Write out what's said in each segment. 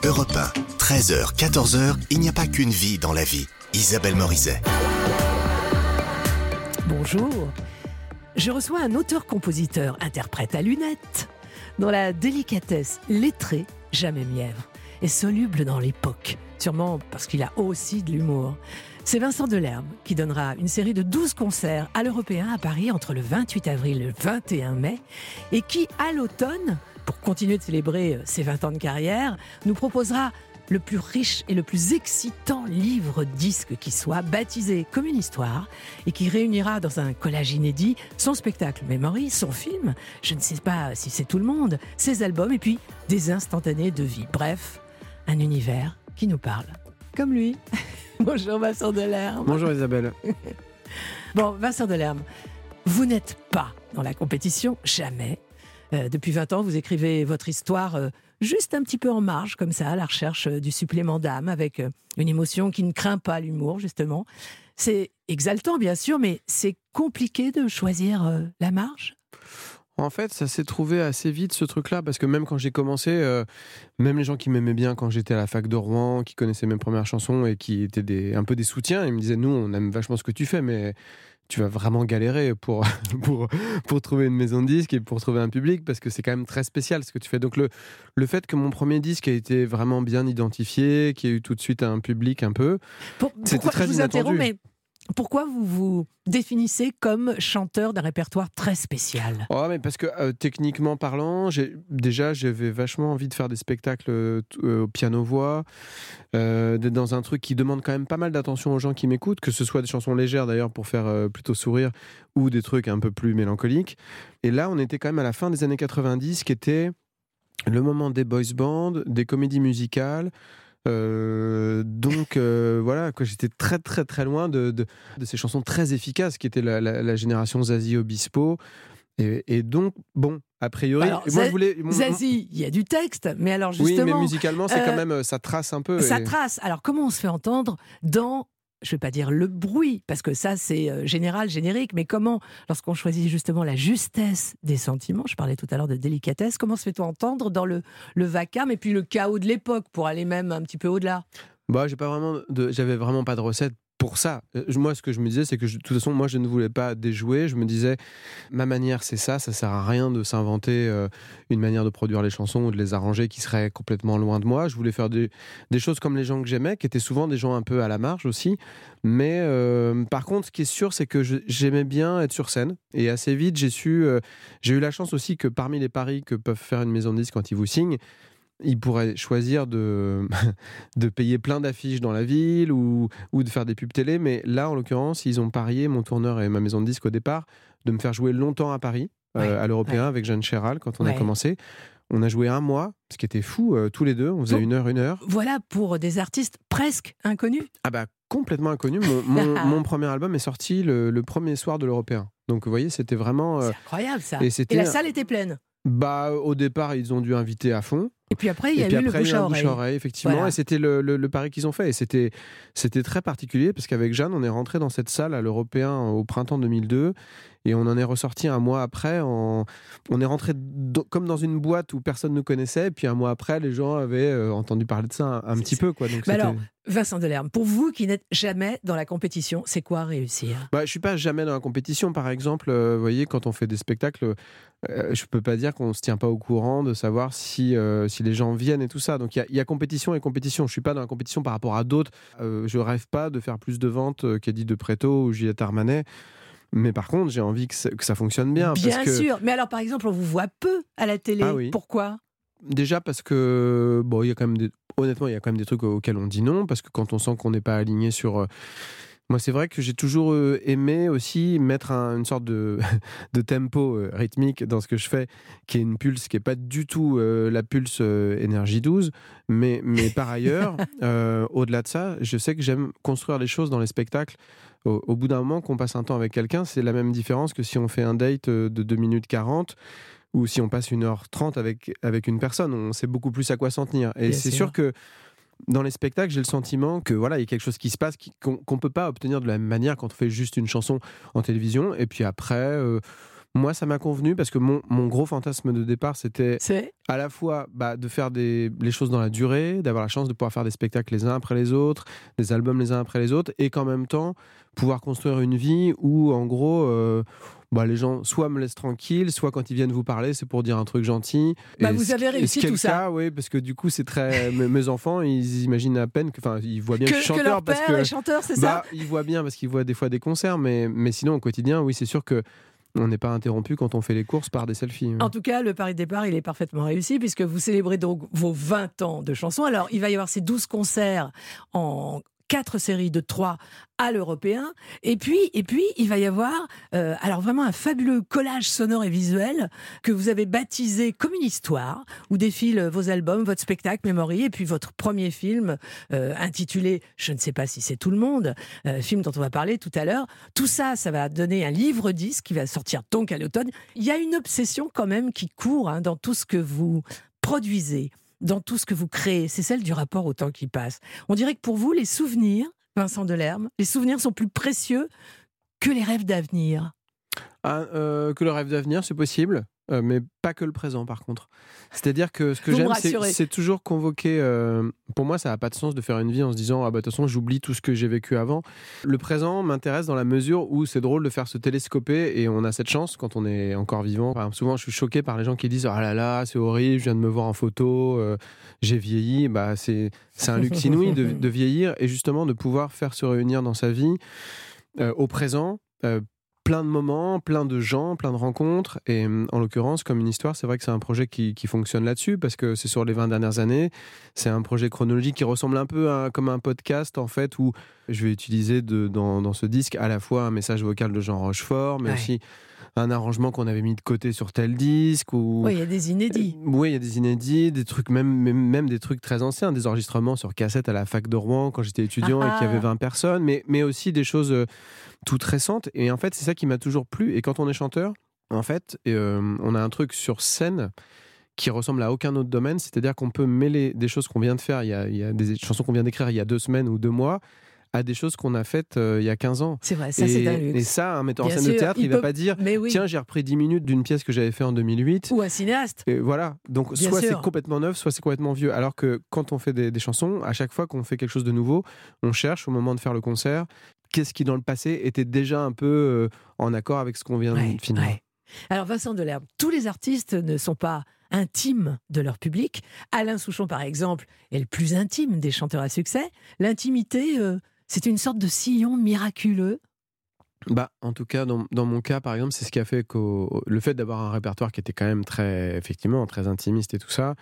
Europe 1, 13h, 14h, il n'y a pas qu'une vie dans la vie. Isabelle Morizet. Bonjour. Je reçois un auteur-compositeur, interprète à lunettes, dont la délicatesse lettrée, jamais mièvre, est soluble dans l'époque, sûrement parce qu'il a aussi de l'humour. C'est Vincent Delerme qui donnera une série de 12 concerts à l'Européen à Paris entre le 28 avril et le 21 mai et qui, à l'automne, pour continuer de célébrer ses 20 ans de carrière, nous proposera le plus riche et le plus excitant livre-disque qui soit, baptisé comme une histoire, et qui réunira dans un collage inédit son spectacle Memory, son film, je ne sais pas si c'est tout le monde, ses albums et puis des instantanés de vie. Bref, un univers qui nous parle. Comme lui. Bonjour Vincent Delerme. Bonjour Isabelle. Bon, Vincent Delerme, vous n'êtes pas dans la compétition, jamais. Depuis 20 ans, vous écrivez votre histoire juste un petit peu en marge, comme ça, à la recherche du supplément d'âme, avec une émotion qui ne craint pas l'humour, justement. C'est exaltant, bien sûr, mais c'est compliqué de choisir la marge. En fait, ça s'est trouvé assez vite, ce truc-là, parce que même quand j'ai commencé, même les gens qui m'aimaient bien quand j'étais à la fac de Rouen, qui connaissaient mes premières chansons et qui étaient un peu des soutiens, ils me disaient « Nous, on aime vachement ce que tu fais, mais... » tu vas vraiment galérer pour trouver une maison de disques et pour trouver un public, parce que c'est quand même très spécial ce que tu fais. Donc le fait que mon premier disque a été vraiment bien identifié, qu'il y ait eu tout de suite un public un peu, c'était très inattendu. Mais pourquoi vous vous définissez comme chanteur d'un répertoire très spécial ? Oh, mais parce que techniquement parlant, j'avais vachement envie de faire des spectacles au piano-voix, d'être dans un truc qui demande quand même pas mal d'attention aux gens qui m'écoutent, que ce soit des chansons légères d'ailleurs pour faire plutôt sourire, ou des trucs un peu plus mélancoliques. Et là, on était quand même à la fin des années 90, qui était le moment des boys bands, des comédies musicales. Donc voilà, que j'étais très très très loin de ces chansons très efficaces qui étaient la génération Zazie Obispo, et donc bon, a priori alors, moi je voulais Zazie, il y a du texte, mais alors justement, oui, mais musicalement c'est quand même, ça trace un peu, ça trace. Alors comment on se fait entendre dans, je ne vais pas dire le bruit, parce que ça c'est général, générique, mais comment, lorsqu'on choisit justement la justesse des sentiments, je parlais tout à l'heure de délicatesse, comment se fait-on entendre dans le vacarme et puis le chaos de l'époque, pour aller même un petit peu au-delà ? Bah, j'avais vraiment pas de recette pour ça. Moi, ce que je me disais, c'est que de toute façon, moi, je ne voulais pas déjouer. Je me disais, ma manière, c'est ça sert à rien de s'inventer une manière de produire les chansons ou de les arranger qui serait complètement loin de moi. Je voulais faire des choses comme les gens que j'aimais, qui étaient souvent des gens un peu à la marge aussi. Mais par contre, ce qui est sûr, c'est que j'aimais bien être sur scène. Et assez vite, j'ai eu la chance aussi que parmi les paris que peuvent faire une maison de disques quand ils vous signent, ils pourraient choisir de payer plein d'affiches dans la ville ou de faire des pubs télé. Mais là, en l'occurrence, ils ont parié, mon tourneur et ma maison de disques au départ, de me faire jouer longtemps à Paris, à l'Européen, avec Jeanne Chéral, quand on a commencé. On a joué un mois, ce qui était fou, tous les deux. On faisait une heure. Voilà, pour des artistes presque inconnus. Ah bah, complètement inconnus. Mon premier album est sorti le premier soir de l'Européen. Donc, vous voyez, c'était vraiment... C'est incroyable, ça. Et la salle était pleine. Bah, au départ, ils ont dû inviter à fond. Et puis après, il y a eu le bouche à oreille. Effectivement, voilà. Et c'était le pari qu'ils ont fait. Et c'était très particulier, parce qu'avec Jeanne, on est rentré dans cette salle à l'Européen au printemps 2002. Et on en est ressorti un mois après. On est rentré comme dans une boîte où personne ne nous connaissait. Et puis un mois après, les gens avaient entendu parler de ça un petit peu, quoi. Donc, alors, Vincent Delerme, pour vous qui n'êtes jamais dans la compétition, c'est quoi réussir ? Je ne suis pas jamais dans la compétition. Par exemple, vous voyez, quand on fait des spectacles, je ne peux pas dire qu'on ne se tient pas au courant de savoir si les gens viennent et tout ça. Donc il y a compétition et compétition. Je ne suis pas dans la compétition par rapport à d'autres. Je ne rêve pas de faire plus de ventes qu'Edith de Pretto ou Juliette Armanet. Mais par contre, j'ai envie que ça fonctionne bien. Bien sûr. Mais alors, par exemple, on vous voit peu à la télé. Ah oui. Pourquoi ? Déjà parce que, bon, honnêtement, il y a quand même des trucs auxquels on dit non, parce que quand on sent qu'on n'est pas aligné sur... Moi, c'est vrai que j'ai toujours aimé aussi mettre une sorte de tempo rythmique dans ce que je fais, qui est une pulse qui n'est pas du tout la pulse énergie 12, mais par ailleurs, au-delà de ça, je sais que j'aime construire les choses dans les spectacles. Au bout d'un moment, qu'on passe un temps avec quelqu'un, c'est la même différence que si on fait un date de 2 minutes 40 ou si on passe 1h30 avec une personne. On sait beaucoup plus à quoi s'en tenir. Et c'est sûr que dans les spectacles, j'ai le sentiment que voilà, il y a quelque chose qui se passe qu'on peut pas obtenir de la même manière quand on fait juste une chanson en télévision. Et puis après, Moi, ça m'a convenu parce que mon gros fantasme de départ, c'était C'est à la fois de faire les choses dans la durée, d'avoir la chance de pouvoir faire des spectacles les uns après les autres, des albums les uns après les autres, et qu'en même temps, pouvoir construire une vie où, en gros, les gens soit me laissent tranquille, soit quand ils viennent vous parler, c'est pour dire un truc gentil. Vous avez réussi tout ça. Oui, parce que du coup, c'est très. mes enfants, ils imaginent à peine ils voient bien que je suis Que chanteur. leur père est chanteur, c'est ça? Ils voient bien parce qu'ils voient des fois des concerts, mais sinon, au quotidien, oui, c'est sûr que. On n'est pas interrompu quand on fait les courses par des selfies. En tout cas, le pari de départ, il est parfaitement réussi puisque vous célébrez donc vos 20 ans de chansons. Alors, il va y avoir ces 12 concerts en 4 séries de 3 à l'européen. Et puis, il va y avoir alors vraiment un fabuleux collage sonore et visuel que vous avez baptisé comme une histoire, où défilent vos albums, votre spectacle Memory, et puis votre premier film intitulé « Je ne sais pas si c'est tout le monde », film dont on va parler tout à l'heure. Tout ça, ça va donner un livre-disque qui va sortir donc à l'automne. Il y a une obsession quand même qui court dans tout ce que vous produisez, dans tout ce que vous créez, c'est celle du rapport au temps qui passe. On dirait que pour vous, les souvenirs, Vincent Delerme, les souvenirs sont plus précieux que les rêves d'avenir. Que le rêve d'avenir, c'est possible, mais pas que le présent par contre. C'est-à-dire que ce que Vous me j'aime, rassurez. c'est toujours convoquer... pour moi, ça n'a pas de sens de faire une vie en se disant « Ah de toute façon, j'oublie tout ce que j'ai vécu avant ». Le présent m'intéresse dans la mesure où c'est drôle de faire se télescoper, et on a cette chance quand on est encore vivant. Par exemple, souvent, je suis choqué par les gens qui disent « Ah là là, c'est horrible, je viens de me voir en photo, j'ai vieilli ». C'est un luxe inouï de vieillir, et justement de pouvoir faire se réunir dans sa vie au présent, plein de moments, plein de gens, plein de rencontres. Et en l'occurrence, comme une histoire, c'est vrai que c'est un projet qui fonctionne là-dessus, parce que c'est sur les 20 dernières années. C'est un projet chronologique qui ressemble un peu comme un podcast, en fait, où je vais utiliser dans ce disque à la fois un message vocal de Jean Rochefort, mais aussi un arrangement qu'on avait mis de côté sur tel disque. Oui, il y a des inédits. Oui, il y a des inédits, des trucs, même des trucs très anciens, des enregistrements sur cassette à la fac de Rouen quand j'étais étudiant et qu'il y avait 20 personnes, mais aussi des choses toutes récentes. Et en fait, c'est ça qui m'a toujours plu. Et quand on est chanteur, en fait, on a un truc sur scène qui ressemble à aucun autre domaine, c'est-à-dire qu'on peut mêler des choses qu'on vient de faire, il y a des chansons qu'on vient d'écrire il y a 2 semaines ou 2 mois, à des choses qu'on a faites il y a 15 ans. C'est vrai, ça c'est un luxe. Et ça, un metteur en Bien scène de sûr, théâtre, il va pas dire tiens, j'ai repris 10 minutes d'une pièce que j'avais fait en 2008. Ou un cinéaste. Et voilà, donc Bien soit sûr. c'est complètement neuf, soit c'est complètement vieux. Alors que quand on fait des chansons, à chaque fois qu'on fait quelque chose de nouveau, on cherche au moment de faire le concert, qu'est-ce qui dans le passé était déjà un peu en accord avec ce qu'on vient de finir. Ouais. Alors Vincent Delerme, tous les artistes ne sont pas intimes de leur public. Alain Souchon, par exemple, est le plus intime des chanteurs à succès. L'intimité, c'est une sorte de sillon miraculeux. En tout cas, dans mon cas, par exemple, c'est ce qui a fait que le fait d'avoir un répertoire qui était quand même effectivement, très intimiste et tout ça,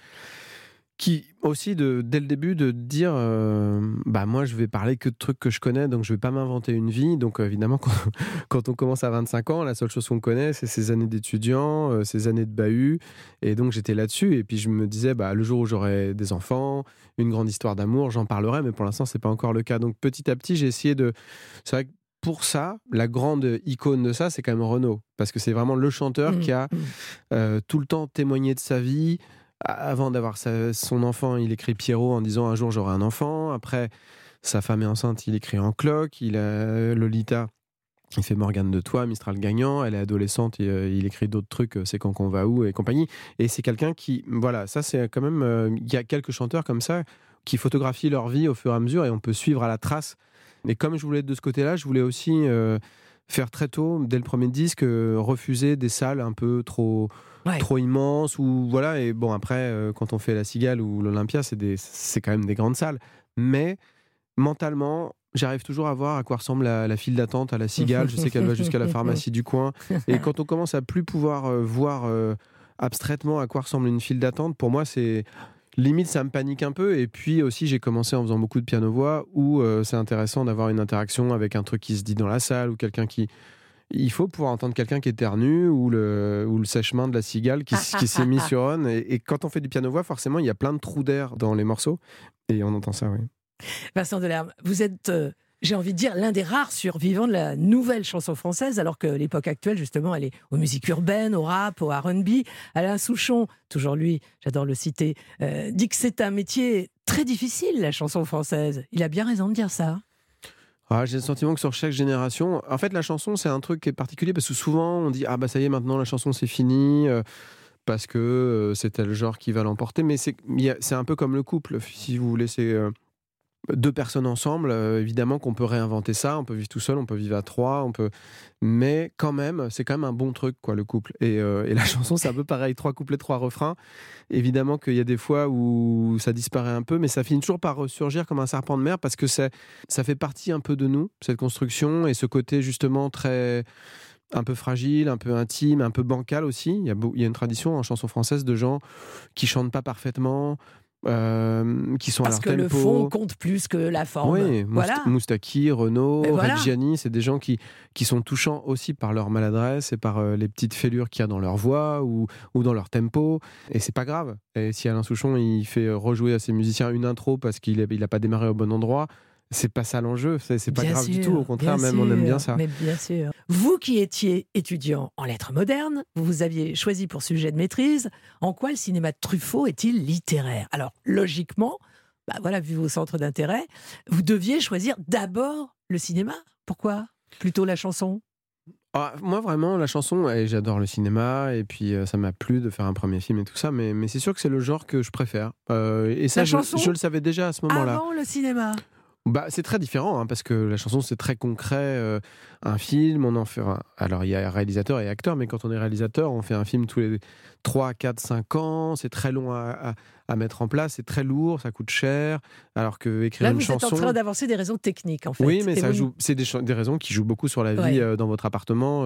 qui aussi, dès le début, de dire moi, je vais parler que de trucs que je connais, donc je vais pas m'inventer une vie. Donc évidemment, quand on commence à 25 ans, la seule chose qu'on connaît, c'est ces années d'étudiant, ces années de bahut. Et donc j'étais là-dessus. Et puis je me disais, le jour où j'aurai des enfants, une grande histoire d'amour, j'en parlerai. Mais pour l'instant, c'est pas encore le cas. Donc petit à petit, j'ai essayé de... C'est vrai que pour ça, la grande icône de ça, c'est quand même Renaud. Parce que c'est vraiment le chanteur qui a tout le temps témoigné de sa vie. Avant d'avoir son enfant, il écrit Pierrot en disant « Un jour, j'aurai un enfant ». Après, sa femme est enceinte, il écrit En cloque. Il a Lolita, il fait Morgane de Toi, Mistral gagnant. Elle est adolescente, il écrit d'autres trucs, C'est quand qu'on va où et compagnie. Et c'est quelqu'un qui... Voilà, ça c'est quand même... Il y a quelques chanteurs comme ça qui photographient leur vie au fur et à mesure et on peut suivre à la trace. Et comme je voulais être de ce côté-là, je voulais aussi faire très tôt, dès le premier disque, refuser des salles un peu trop immenses. Ou, voilà. Et bon, après, quand on fait la Cigale ou l'Olympia, c'est quand même des grandes salles. Mais mentalement, j'arrive toujours à voir à quoi ressemble la file d'attente à la Cigale. Je sais qu'elle va jusqu'à la pharmacie du coin. Et quand on commence à plus pouvoir voir abstraitement à quoi ressemble une file d'attente, pour moi, c'est... Limite, ça me panique un peu. Et puis aussi, j'ai commencé en faisant beaucoup de piano-voix où c'est intéressant d'avoir une interaction avec un truc qui se dit dans la salle ou quelqu'un qui... Il faut pouvoir entendre quelqu'un qui éternue ou le sèche-main de la Cigale qui s'est mis sur on. Et quand on fait du piano-voix, forcément, il y a plein de trous d'air dans les morceaux. Et on entend ça, oui. Vincent Delerme, vous êtes... j'ai envie de dire, l'un des rares survivants de la nouvelle chanson française, alors que l'époque actuelle, justement, elle est aux musiques urbaines, au rap, au R&B. Alain Souchon, toujours lui, j'adore le citer, dit que c'est un métier très difficile, la chanson française. Il a bien raison de dire ça. J'ai le sentiment que sur chaque génération, en fait, la chanson, c'est un truc qui est particulier parce que souvent, on dit ça y est, maintenant la chanson c'est fini. Parce que c'est tel genre qui va l'emporter, mais c'est un peu comme le couple, si vous voulez, c'est deux personnes ensemble, évidemment qu'on peut réinventer ça, on peut vivre tout seul, on peut vivre à trois, mais quand même, c'est quand même un bon truc, quoi, le couple. Et la chanson, c'est un peu pareil, 3 couplets, 3 refrains. Évidemment qu'il y a des fois où ça disparaît un peu, mais ça finit toujours par ressurgir comme un serpent de mer, parce que ça fait partie un peu de nous, cette construction, et ce côté justement très... un peu fragile, un peu intime, un peu bancal aussi. Il y a une tradition en chanson française de gens qui chantent pas parfaitement, qui sont parce à leur tempo. Parce que le fond compte plus que la forme. Oui, voilà. Moustaki, Renaud, voilà. Reggiani, c'est des gens qui sont touchants aussi par leur maladresse et par les petites fêlures qu'il y a dans leur voix ou dans leur tempo. Et c'est pas grave. Et si Alain Souchon il fait rejouer à ses musiciens une intro parce qu'il a pas démarré au bon endroit, c'est pas ça l'enjeu, c'est pas grave du tout, au contraire, même on aime bien ça. Mais bien sûr. Vous qui étiez étudiant en lettres modernes, vous aviez choisi pour sujet de maîtrise en quoi le cinéma de Truffaut est-il littéraire. Alors, logiquement, vu vos centres d'intérêt, vous deviez choisir d'abord le cinéma. Pourquoi plutôt la chanson ? Moi vraiment la chanson, j'adore le cinéma et puis ça m'a plu de faire un premier film et tout ça, mais c'est sûr que c'est le genre que je préfère. Et ça, je le savais déjà à ce moment-là. Avant le cinéma ? C'est très différent, parce que la chanson c'est très concret. Un film, on en fait. Alors il y a réalisateur et acteur, mais quand on est réalisateur, on fait un film tous les 3, 4, 5 ans. C'est très long à mettre en place, c'est très lourd, ça coûte cher. Alors que écrire une chanson. Là, vous êtes en train d'avancer des raisons techniques, en fait. Oui, mais c'est des raisons qui jouent beaucoup sur la vie dans votre appartement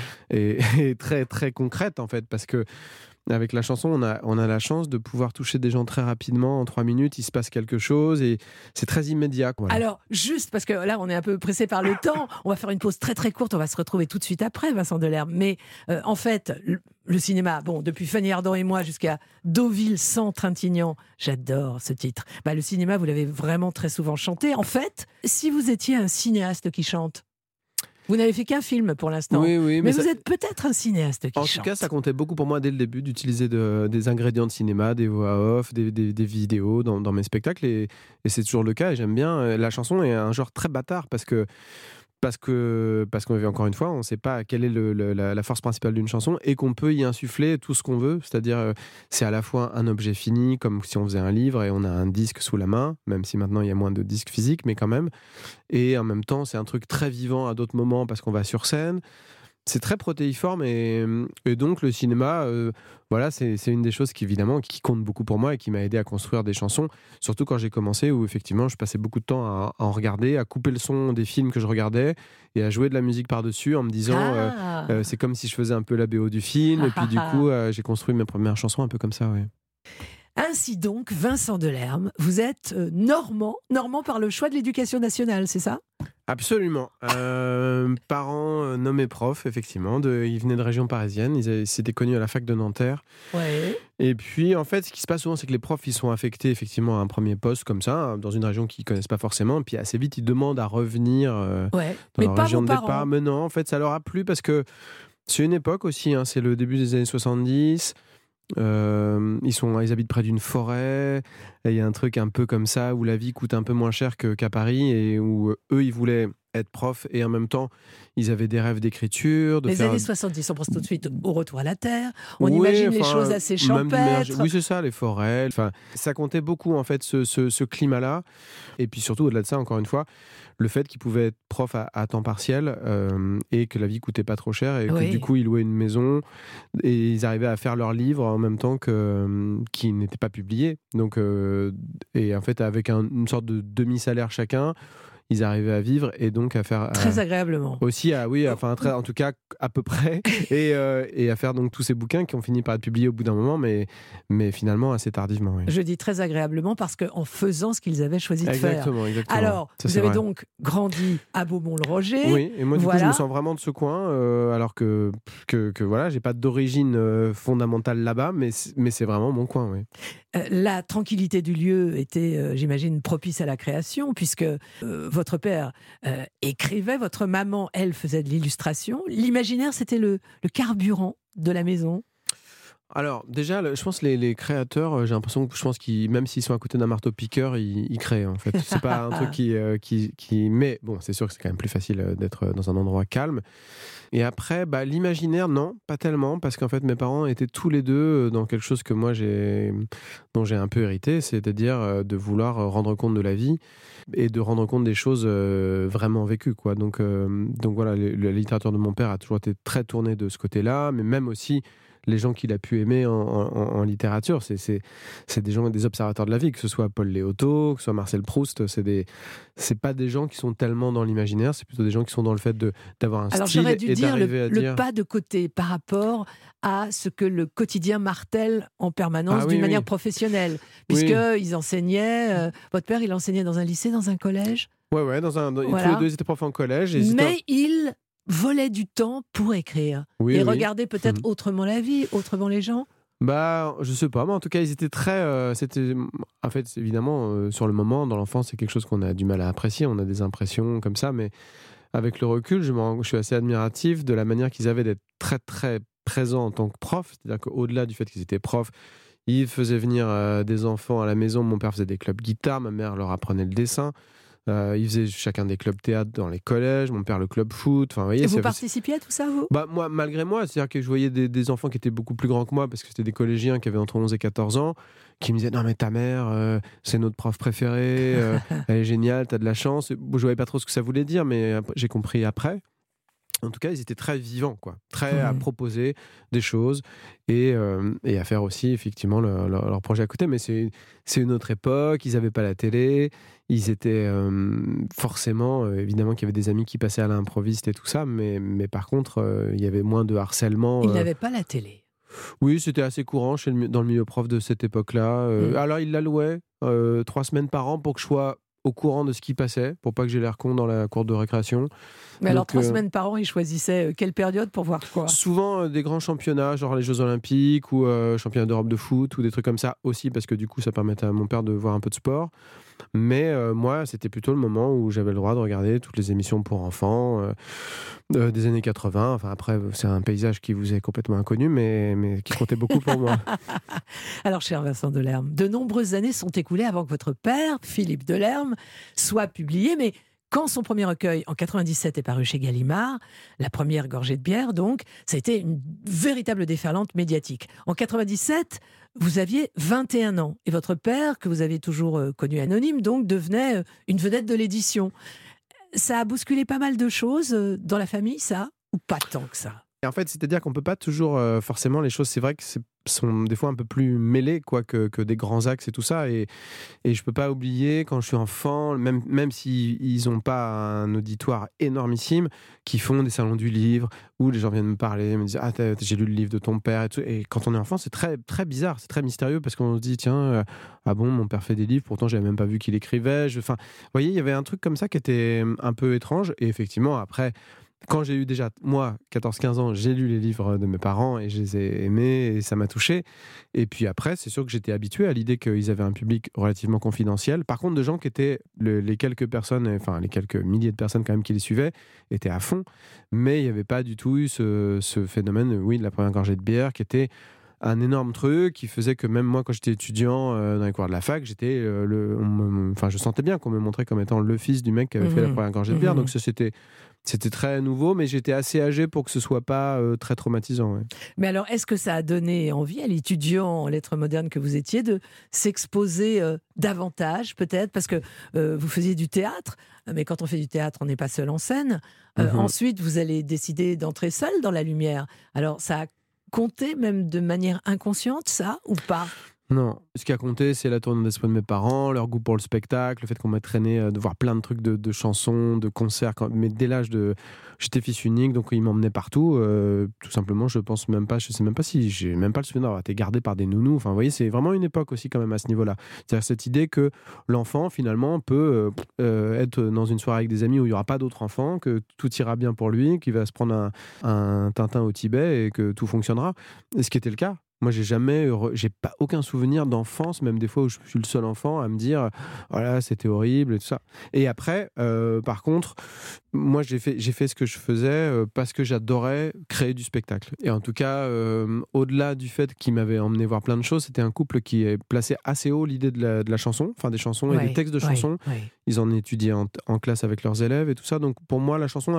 et très très concrètes en fait, parce que. Avec la chanson, on a la chance de pouvoir toucher des gens très rapidement. En 3 minutes, il se passe quelque chose et c'est très immédiat. Voilà. Alors, juste parce que là, on est un peu pressé par le temps, on va faire une pause très très courte. On va se retrouver tout de suite après, Vincent Delerme. Mais en fait, le cinéma, depuis Fanny Ardant et moi jusqu'à Deauville sans Trintignant, j'adore ce titre. Le cinéma, vous l'avez vraiment très souvent chanté. En fait, si vous étiez un cinéaste qui chante, vous n'avez fait qu'un film pour l'instant, oui, mais vous êtes peut-être un cinéaste qui chante. En tout cas, ça comptait beaucoup pour moi dès le début d'utiliser des ingrédients de cinéma, des voix off, des vidéos dans mes spectacles, et c'est toujours le cas, et j'aime bien. La chanson est un genre très bâtard, parce qu'on encore une fois, on ne sait pas quelle est la force principale d'une chanson, et qu'on peut y insuffler tout ce qu'on veut. C'est-à-dire, c'est à la fois un objet fini, comme si on faisait un livre et on a un disque sous la main, même si maintenant il y a moins de disques physiques, mais quand même. Et en même temps, c'est un truc très vivant à d'autres moments parce qu'on va sur scène. C'est très protéiforme, et donc le cinéma, c'est une des choses qui évidemment qui compte beaucoup pour moi et qui m'a aidé à construire des chansons, surtout quand j'ai commencé, où effectivement je passais beaucoup de temps à en regarder, à couper le son des films que je regardais et à jouer de la musique par-dessus en me disant c'est comme si je faisais un peu la BO du film, et puis du coup j'ai construit mes premières chansons un peu comme ça. Ouais. Ainsi donc, Vincent Delerme, vous êtes normand par le choix de l'éducation nationale, c'est ça ? Absolument. Parents nommés profs, effectivement. Ils venaient de région parisienne. Ils s'étaient connus à la fac de Nanterre. Ouais. Et puis, en fait, ce qui se passe souvent, c'est que les profs, ils sont affectés effectivement à un premier poste comme ça, dans une région qu'ils ne connaissent pas forcément. Et puis, assez vite, ils demandent à revenir dans leur région de départ. Mais non, en fait, ça leur a plu parce que c'est une époque aussi. C'est le début des années 70. Ils habitent près d'une forêt, et il y a un truc un peu comme ça où la vie coûte un peu moins cher qu'à Paris, et où eux ils voulaient être profs et en même temps ils avaient des rêves d'écriture. Les années 70, on pense tout de suite au retour à la terre, on imagine les choses assez champêtres. Oui, c'est ça, les forêts, ça comptait beaucoup en fait ce climat-là, et puis surtout au-delà de ça, encore une fois, le fait qu'ils pouvaient être profs à temps partiel, et que la vie coûtait pas trop cher, et que du coup ils louaient une maison et ils arrivaient à faire leurs livres en même temps qui n'étaient pas publiés, donc et en fait avec une sorte de demi-salaire chacun, ils arrivaient à vivre et donc à faire très agréablement aussi en tout cas à peu près, et à faire donc tous ces bouquins qui ont fini par être publiés au bout d'un moment, mais finalement assez tardivement. Oui. Je dis très agréablement parce qu'en faisant ce qu'ils avaient choisi de faire. Exactement. Alors, vous avez donc grandi à Beaumont-le-Roger. Oui, et moi du coup je me sens vraiment de ce coin, alors que voilà, j'ai pas d'origine fondamentale là-bas, mais c'est vraiment mon coin. Oui. La tranquillité du lieu était, j'imagine, propice à la création, puisque votre père écrivait, votre maman, elle, faisait de l'illustration. L'imaginaire, c'était le carburant de la maison. Alors déjà, je pense que les créateurs, j'ai l'impression que qu'ils, même s'ils sont à côté d'un marteau-piqueur, ils créent en fait. C'est pas un truc qui... Mais bon, c'est sûr que c'est quand même plus facile d'être dans un endroit calme. Et après, l'imaginaire, non, pas tellement, parce qu'en fait, mes parents étaient tous les deux dans quelque chose que moi, dont j'ai un peu hérité, c'est-à-dire de vouloir rendre compte de la vie et de rendre compte des choses vraiment vécues, quoi. Donc voilà, la littérature de mon père a toujours été très tournée de ce côté-là, mais même aussi les gens qu'il a pu aimer en littérature, c'est des gens, des observateurs de la vie, que ce soit Paul Léoto, que ce soit Marcel Proust, c'est pas des gens qui sont tellement dans l'imaginaire, c'est plutôt des gens qui sont dans le fait d'avoir un Alors style j'aurais dû et dire d'arriver à dire... le pas de côté par rapport à ce que le quotidien martèle en permanence d'une manière professionnelle, puisqu'ils enseignaient, votre père il enseignait dans un lycée, dans un collège. Ouais, Voilà. tous les deux ils étaient profs en collège. Mais il volait du temps pour écrire et regarder peut-être autrement la vie, autrement les gens. Je sais pas, mais en tout cas, ils étaient très. En fait, évidemment, sur le moment, dans l'enfance, c'est quelque chose qu'on a du mal à apprécier. On a des impressions comme ça, mais avec le recul, je suis assez admiratif de la manière qu'ils avaient d'être très, très présents en tant que profs. C'est-à-dire qu'au-delà du fait qu'ils étaient profs, ils faisaient venir des enfants à la maison. Mon père faisait des clubs guitare, ma mère leur apprenait le dessin. Ils faisaient chacun des clubs théâtre dans les collèges, mon père le club foot. Enfin, vous voyez, et vous participiez à tout ça, vous ? Moi, malgré moi, c'est-à-dire que je voyais des enfants qui étaient beaucoup plus grands que moi, parce que c'était des collégiens qui avaient entre 11 et 14 ans, qui me disaient « Non mais ta mère, c'est notre prof préférée, elle est géniale, t'as de la chance ». Je voyais pas trop ce que ça voulait dire, mais j'ai compris après. En tout cas, ils étaient très vivants, quoi. Très à proposer des choses et à faire aussi, effectivement, leur projet à côté. Mais c'est une autre époque, ils n'avaient pas la télé, ils étaient forcément, évidemment qu'il y avait des amis qui passaient à l'improviste et tout ça, mais par contre, il y avait moins de harcèlement. Ils n'avaient pas la télé. Oui, c'était assez courant dans le milieu prof de cette époque-là. Alors, ils la louaient 3 semaines par an pour que je sois au courant de ce qui passait, pour pas que j'ai l'air con dans la cour de récréation. Mais alors, 3 semaines par an, ils choisissaient quelle période pour voir quoi ? Souvent des grands championnats, genre les Jeux Olympiques ou championnats d'Europe de foot ou des trucs comme ça aussi, parce que du coup, ça permettait à mon père de voir un peu de sport. Mais moi, c'était plutôt le moment où j'avais le droit de regarder toutes les émissions pour enfants des années 80. Enfin, après, c'est un paysage qui vous est complètement inconnu, mais qui comptait beaucoup pour moi. Alors, cher Vincent Delerme, de nombreuses années sont écoulées avant que votre père, Philippe Delerme, soit publié, mais quand son premier recueil, en 97, est paru chez Gallimard, la première gorgée de bière, donc, ça a été une véritable déferlante médiatique. En 97, vous aviez 21 ans, et votre père, que vous aviez toujours connu anonyme, donc, devenait une vedette de l'édition. Ça a bousculé pas mal de choses dans la famille, ça ? Ou pas tant que ça ? Et en fait, c'est-à-dire qu'on peut pas toujours forcément les choses. C'est vrai que sont des fois un peu plus mêlés que des grands axes et tout ça. Et je peux pas oublier quand je suis enfant, même si ils ont pas un auditoire énormissime, qui font des salons du livre où les gens viennent me parler, me disent j'ai lu le livre de ton père et tout. Et quand on est enfant, c'est très très bizarre, c'est très mystérieux parce qu'on se dit tiens ah bon, mon père fait des livres, pourtant j'avais même pas vu qu'il écrivait. Enfin, vous voyez, il y avait un truc comme ça qui était un peu étrange. Et effectivement après, quand j'ai eu déjà, moi, 14-15 ans, j'ai lu les livres de mes parents et je les ai aimés et ça m'a touché. Et puis après, c'est sûr que j'étais habitué à l'idée qu'ils avaient un public relativement confidentiel. Par contre, de gens qui étaient, les quelques personnes, enfin les quelques milliers de personnes quand même qui les suivaient, étaient à fond. Mais il n'y avait pas du tout eu ce phénomène, de la première gorgée de bière qui était un énorme truc qui faisait que même moi, quand j'étais étudiant dans les cours de la fac, j'étais je sentais bien qu'on me montrait comme étant le fils du mec qui avait fait la première gorgée de bière. Donc ça, c'était très nouveau, mais j'étais assez âgé pour que ce soit pas très traumatisant. Ouais. Mais alors, est-ce que ça a donné envie à l'étudiant en lettres modernes que vous étiez de s'exposer davantage, peut-être, parce que vous faisiez du théâtre, mais quand on fait du théâtre, on n'est pas seul en scène. Ensuite, vous allez décider d'entrer seul dans la lumière. Alors, ça a compté même de manière inconsciente, ça, ou pas ? Non, ce qui a compté, c'est la tournure d'esprit de mes parents, leur goût pour le spectacle, le fait qu'on m'a traîné de voir plein de trucs de chansons, de concerts. Mais dès l'âge j'étais fils unique, donc ils m'emmenaient partout. Tout simplement, je sais même pas si j'ai même pas le souvenir d'avoir été gardé par des nounous. Enfin, vous voyez, c'est vraiment une époque aussi quand même à ce niveau-là. C'est-à-dire cette idée que l'enfant finalement peut être dans une soirée avec des amis où il y aura pas d'autres enfants, que tout ira bien pour lui, qu'il va se prendre un Tintin au Tibet et que tout fonctionnera. Et ce qui était le cas. Moi, j'ai pas aucun souvenir d'enfance, même des fois où je suis le seul enfant à me dire, voilà, c'était horrible et tout ça. Et après, par contre, moi, j'ai fait ce que je faisais parce que j'adorais créer du spectacle. Et en tout cas, au-delà du fait qu'il m'avait emmené voir plein de choses, c'était un couple qui est placé assez haut l'idée de la chanson, enfin des chansons et des textes de chansons. Ils en étudiaient en classe avec leurs élèves et tout ça. Donc pour moi, la chanson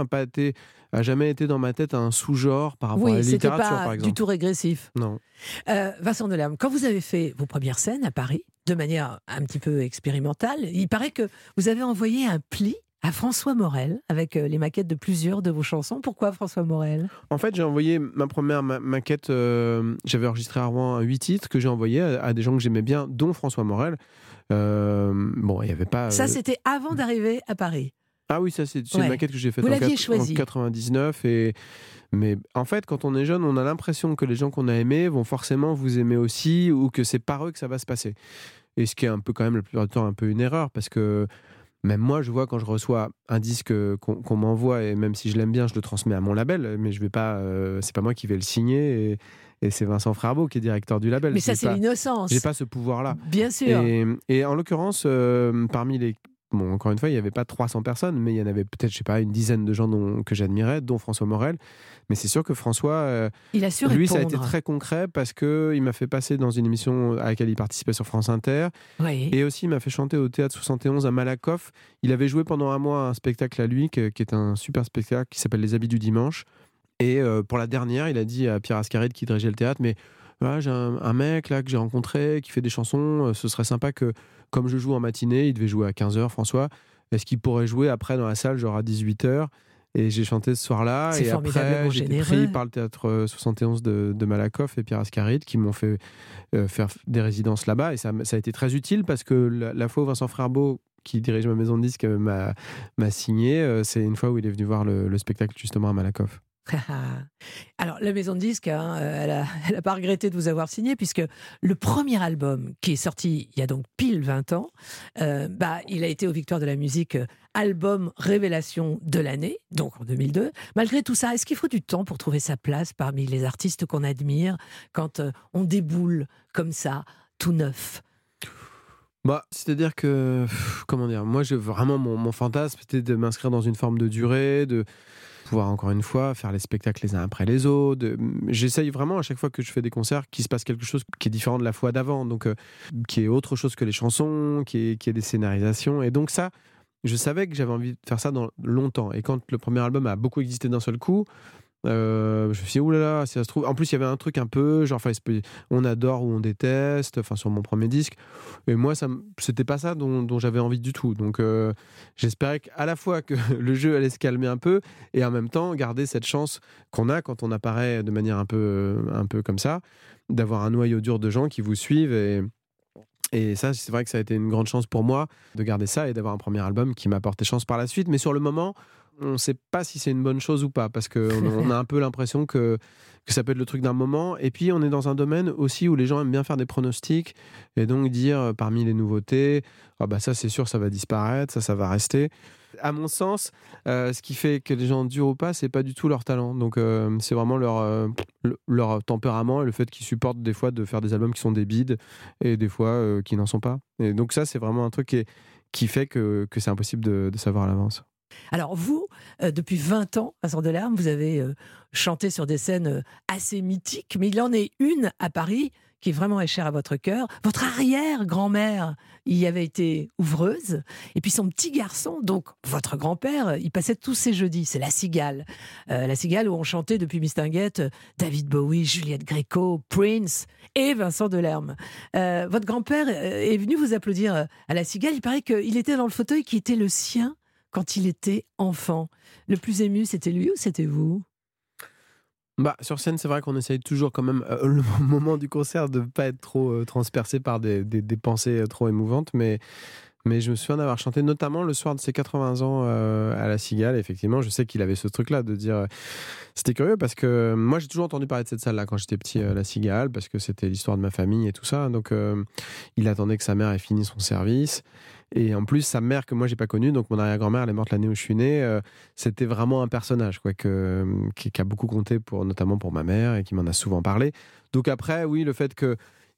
a jamais été dans ma tête un sous-genre par rapport à la littérature, par exemple. Oui, c'était pas du tout régressif. Non. Vincent Delerme, quand vous avez fait vos premières scènes à Paris, de manière un petit peu expérimentale, il paraît que vous avez envoyé un pli à François Morel, avec les maquettes de plusieurs de vos chansons. Pourquoi François Morel ? En fait, j'ai envoyé ma première maquette, j'avais enregistré à Rouen 8 titres que j'ai envoyé à des gens que j'aimais bien, dont François Morel. Bon, il n'y avait pas... Ça, c'était avant d'arriver à Paris. Ah oui, ça c'est une maquette que j'ai faite en 99. Mais en fait, quand on est jeune, on a l'impression que les gens qu'on a aimés vont forcément vous aimer aussi, ou que c'est par eux que ça va se passer. Et ce qui est un peu quand même la plupart du temps un peu une erreur, parce que même moi, je vois quand je reçois un disque qu'on m'envoie, et même si je l'aime bien, je le transmets à mon label, mais je vais pas, c'est pas moi qui vais le signer, et c'est Vincent Frerbeau qui est directeur du label. Mais ça, c'est l'innocence. J'ai pas ce pouvoir-là. Bien sûr. Et en l'occurrence, parmi les... Bon, encore une fois, il n'y avait pas 300 personnes, mais il y en avait peut-être, je sais pas, une dizaine de gens que j'admirais, dont François Morel. Mais c'est sûr que François, il a su lui, répondre. ça a été très concret parce qu'il m'a fait passer dans une émission à laquelle il participait sur France Inter. Oui. Et aussi, il m'a fait chanter au Théâtre 71 à Malakoff. Il avait joué pendant un mois un spectacle à lui, qui est un super spectacle qui s'appelle Les Habits du Dimanche. Et pour la dernière, il a dit à Pierre Ascaride, qui dirigeait le théâtre, mais voilà, j'ai un mec là que j'ai rencontré qui fait des chansons, ce serait sympa que, comme je joue en matinée, il devait jouer à 15h, François, est-ce qu'il pourrait jouer après dans la salle, genre à 18h ? Et j'ai chanté ce soir-là, et après j'ai été pris par le Théâtre 71 de Malakoff et Pierre Ascaride qui m'ont fait faire des résidences là-bas, et ça a été très utile parce que la fois où Vincent Frerbeau, qui dirige ma maison de disques, m'a signé, c'est une fois où il est venu voir le spectacle justement à Malakoff. Alors, la maison de disques, elle a pas regretté de vous avoir signé, puisque le premier album qui est sorti il y a donc pile 20 ans, il a été aux Victoires de la musique album révélation de l'année, donc en 2002. Malgré tout ça, est-ce qu'il faut du temps pour trouver sa place parmi les artistes qu'on admire quand on déboule comme ça, tout neuf ? C'est-à-dire que, comment dire, moi, vraiment, mon fantasme, c'était de m'inscrire dans une forme de durée, de pouvoir, encore une fois, faire les spectacles les uns après les autres. J'essaye vraiment, à chaque fois que je fais des concerts, qu'il se passe quelque chose qui est différent de la fois d'avant, donc qui est autre chose que les chansons, qui est des scénarisations. Et donc ça, je savais que j'avais envie de faire ça dans longtemps. Et quand le premier album a beaucoup existé d'un seul coup, je me suis dit, oulala, si ça se trouve. En plus, il y avait un truc un peu, genre, on adore ou on déteste, enfin, sur mon premier disque. Et moi, c'était pas ça dont j'avais envie du tout. Donc, j'espérais qu'à la fois que le jeu allait se calmer un peu, et en même temps, garder cette chance qu'on a quand on apparaît de manière un peu comme ça, d'avoir un noyau dur de gens qui vous suivent. Et ça, c'est vrai que ça a été une grande chance pour moi de garder ça et d'avoir un premier album qui m'a apporté chance par la suite. Mais sur le moment, on ne sait pas si c'est une bonne chose ou pas, parce qu'on a un peu l'impression que ça peut être le truc d'un moment. Et puis, on est dans un domaine aussi où les gens aiment bien faire des pronostics et donc dire parmi les nouveautés, ça c'est sûr, ça va disparaître, ça va rester. À mon sens, ce qui fait que les gens durent ou pas, c'est pas du tout leur talent. Donc, c'est vraiment leur tempérament et le fait qu'ils supportent des fois de faire des albums qui sont des bides et des fois qui n'en sont pas. Et donc ça, c'est vraiment un truc qui fait que c'est impossible de savoir à l'avance. Alors vous, depuis 20 ans, Vincent Delerme, vous avez chanté sur des scènes assez mythiques, mais il en est une à Paris qui vraiment est chère à votre cœur. Votre arrière-grand-mère y avait été ouvreuse, et puis son petit garçon, donc votre grand-père, il passait tous ses jeudis, c'est La Cigale. La Cigale où on chantait depuis Mistinguett David Bowie, Juliette Gréco, Prince et Vincent Delerme. Votre grand-père est venu vous applaudir à La Cigale, il paraît qu'il était dans le fauteuil qui était le sien quand il était enfant. Le plus ému, c'était lui ou c'était vous ? Sur scène, c'est vrai qu'on essaye toujours quand même, le moment du concert, de ne pas être trop transpercé par des pensées trop émouvantes, mais je me souviens d'avoir chanté notamment le soir de ses 80 ans à La Cigale. Effectivement, je sais qu'il avait ce truc-là de dire... C'était curieux parce que moi, j'ai toujours entendu parler de cette salle-là quand j'étais petit, La Cigale, parce que c'était l'histoire de ma famille et tout ça. Donc, il attendait que sa mère ait fini son service. Et en plus, sa mère, que moi, j'ai pas connue, donc mon arrière-grand-mère, elle est morte l'année où je suis né, c'était vraiment un personnage qui a beaucoup compté, notamment pour ma mère, et qui m'en a souvent parlé. Donc après, oui, le fait que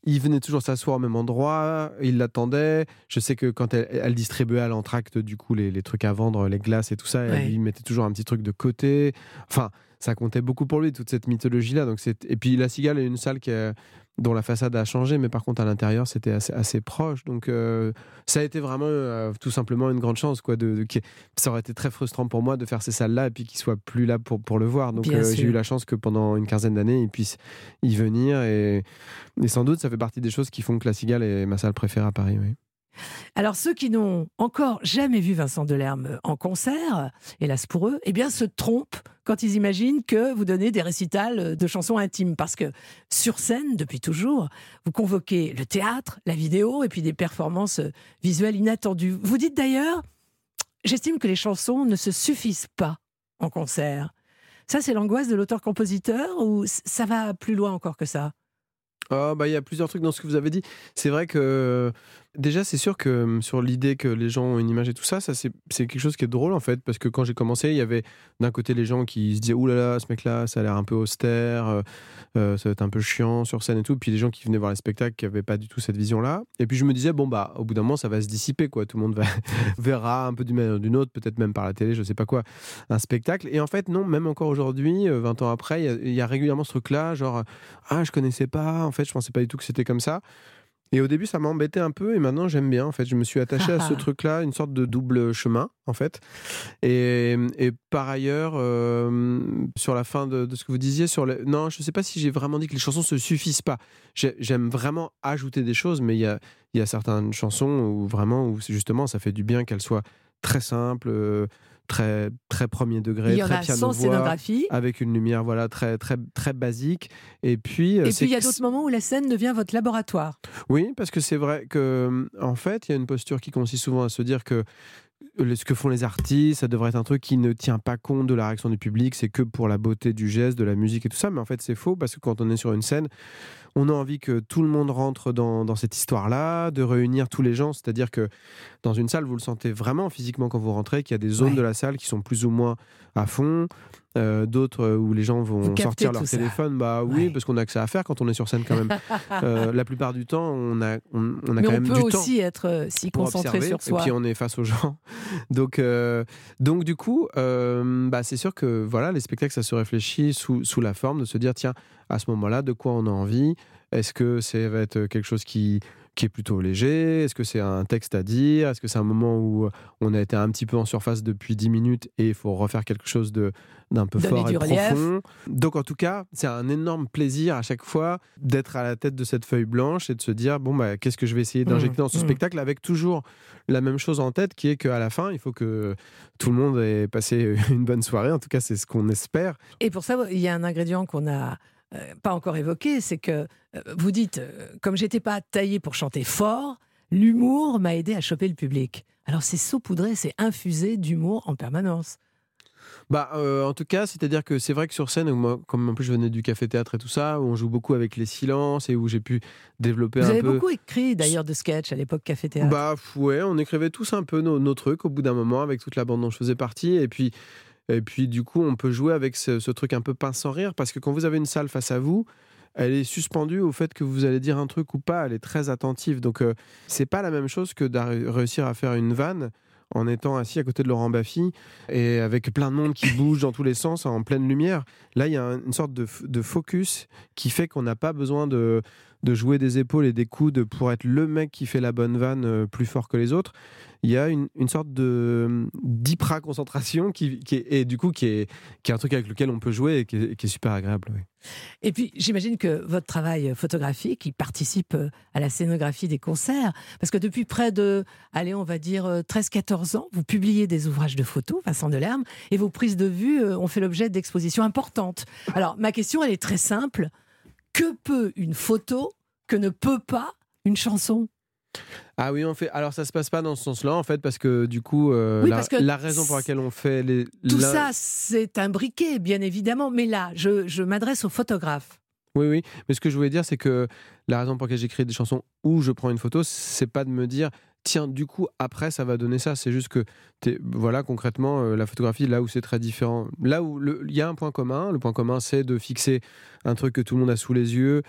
il venait toujours s'asseoir au même endroit, il l'attendait. Je sais que quand elle distribuait à l'entracte, du coup, les trucs à vendre, les glaces et tout ça, elle lui mettait toujours un petit truc de côté. Enfin, ça comptait beaucoup pour lui, toute cette mythologie-là. Et puis, La Cigale est une salle dont la façade a changé, mais par contre, à l'intérieur, c'était assez proche. Donc, ça a été vraiment, tout simplement, une grande chance, quoi. Ça aurait été très frustrant pour moi de faire ces salles-là et puis qu'il soit plus là pour le voir. Donc, j'ai eu la chance que pendant une quinzaine d'années, il puisse y venir. Et sans doute, ça fait partie des choses qui font que La Cigale est ma salle préférée à Paris, oui. Alors, ceux qui n'ont encore jamais vu Vincent Delerme en concert, hélas pour eux, eh bien, se trompent quand ils imaginent que vous donnez des récitals de chansons intimes. Parce que sur scène, depuis toujours, vous convoquez le théâtre, la vidéo et puis des performances visuelles inattendues. Vous dites d'ailleurs, j'estime que les chansons ne se suffisent pas en concert. Ça, c'est l'angoisse de l'auteur-compositeur ou ça va plus loin encore que ça ? Il y a plusieurs trucs dans ce que vous avez dit. C'est vrai que déjà, c'est sûr que sur l'idée que les gens ont une image et tout ça, c'est quelque chose qui est drôle en fait, parce que quand j'ai commencé, il y avait d'un côté les gens qui se disaient ouh là là, ce mec-là, ça a l'air un peu austère, ça va être un peu chiant sur scène et tout. Puis les gens qui venaient voir les spectacles qui n'avaient pas du tout cette vision-là. Et puis je me disais au bout d'un moment, ça va se dissiper, quoi. Tout le monde verra un peu d'une manière ou d'une autre, peut-être même par la télé, je sais pas quoi, un spectacle. Et en fait, non, même encore aujourd'hui, 20 ans après, il y a régulièrement ce truc-là, genre je connaissais pas, en fait, je pensais pas du tout que c'était comme ça. Et au début, ça m'embêtait un peu, et maintenant, j'aime bien. En fait, je me suis attaché à ce truc-là, une sorte de double chemin, en fait. Et par ailleurs, sur la fin de ce que vous disiez, non, je ne sais pas si j'ai vraiment dit que les chansons ne se suffisent pas. J'aime vraiment ajouter des choses, mais il y a certaines chansons où justement, ça fait du bien qu'elles soient très simples, très, très premier degré, très piano-voix, avec une lumière très, très, très basique. Et puis, il y a d'autres moments où la scène devient votre laboratoire. Oui, parce que c'est vrai qu'en fait, il y a une posture qui consiste souvent à se dire que ce que font les artistes, ça devrait être un truc qui ne tient pas compte de la réaction du public, c'est que pour la beauté du geste, de la musique et tout ça. Mais en fait, c'est faux, parce que quand on est sur une scène, on a envie que tout le monde rentre dans cette histoire-là, de réunir tous les gens. C'est-à-dire que dans une salle, vous le sentez vraiment physiquement quand vous rentrez, qu'il y a des zones de la salle qui sont plus ou moins à fond, d'autres où les gens vont sortir leur téléphone. Oui, parce qu'on a que ça à faire quand on est sur scène quand même. La plupart du temps, on a quand même du temps. On peut aussi être si concentré sur soi. Et puis on est face aux gens. Donc du coup, c'est sûr que les spectacles, ça se réfléchit sous la forme de se dire, tiens, à ce moment-là, de quoi on a envie ? Est-ce que ça va être quelque chose qui est plutôt léger ? Est-ce que c'est un texte à dire ? Est-ce que c'est un moment où on a été un petit peu en surface depuis 10 minutes et il faut refaire quelque chose d'un peu fort et profond ? Donc en tout cas, c'est un énorme plaisir à chaque fois d'être à la tête de cette feuille blanche et de se dire, qu'est-ce que je vais essayer d'injecter dans ce spectacle, avec toujours la même chose en tête, qui est qu'à la fin, il faut que tout le monde ait passé une bonne soirée. En tout cas, c'est ce qu'on espère. Et pour ça, il y a un ingrédient qu'on n'a pas encore évoqué, c'est que vous dites, comme j'étais pas taillée pour chanter fort, l'humour m'a aidé à choper le public. Alors c'est saupoudré, c'est infusé d'humour en permanence. En tout cas, c'est-à-dire que c'est vrai que sur scène, moi, comme en plus je venais du café-théâtre et tout ça, où on joue beaucoup avec les silences et où j'ai pu développer un peu... Vous avez beaucoup écrit d'ailleurs de sketchs à l'époque café-théâtre. On écrivait tous un peu nos trucs au bout d'un moment avec toute la bande dont je faisais partie, et puis du coup, on peut jouer avec ce truc un peu pince sans rire, parce que quand vous avez une salle face à vous, elle est suspendue au fait que vous allez dire un truc ou pas, elle est très attentive. Donc, c'est pas la même chose que de réussir à faire une vanne en étant assis à côté de Laurent Baffy et avec plein de monde qui bouge dans tous les sens en pleine lumière. Là, il y a une sorte de focus qui fait qu'on n'a pas besoin de jouer des épaules et des coudes pour être le mec qui fait la bonne vanne plus fort que les autres. Il y a une sorte d'hyper-concentration qui est un truc avec lequel on peut jouer et qui est super agréable. Oui. Et puis, j'imagine que votre travail photographique, il participe à la scénographie des concerts, parce que depuis près de, on va dire 13-14 ans, vous publiez des ouvrages de photos, Vincent Delerme, et vos prises de vue ont fait l'objet d'expositions importantes. Alors, ma question, elle est très simple. Que peut une photo que ne peut pas une chanson ? Ah oui, alors ça se passe pas dans ce sens-là en fait, parce que du coup, la raison pour laquelle on fait tout ça, c'est imbriqué, bien évidemment. Mais là, je m'adresse aux photographes. Oui, mais ce que je voulais dire, c'est que la raison pour laquelle j'écris des chansons où je prends une photo, c'est pas de me dire tiens, du coup, après, ça va donner ça. C'est juste que, concrètement, la photographie, là où c'est très différent, là où il y a un point commun, le point commun, c'est de fixer un truc que tout le monde a sous les yeux,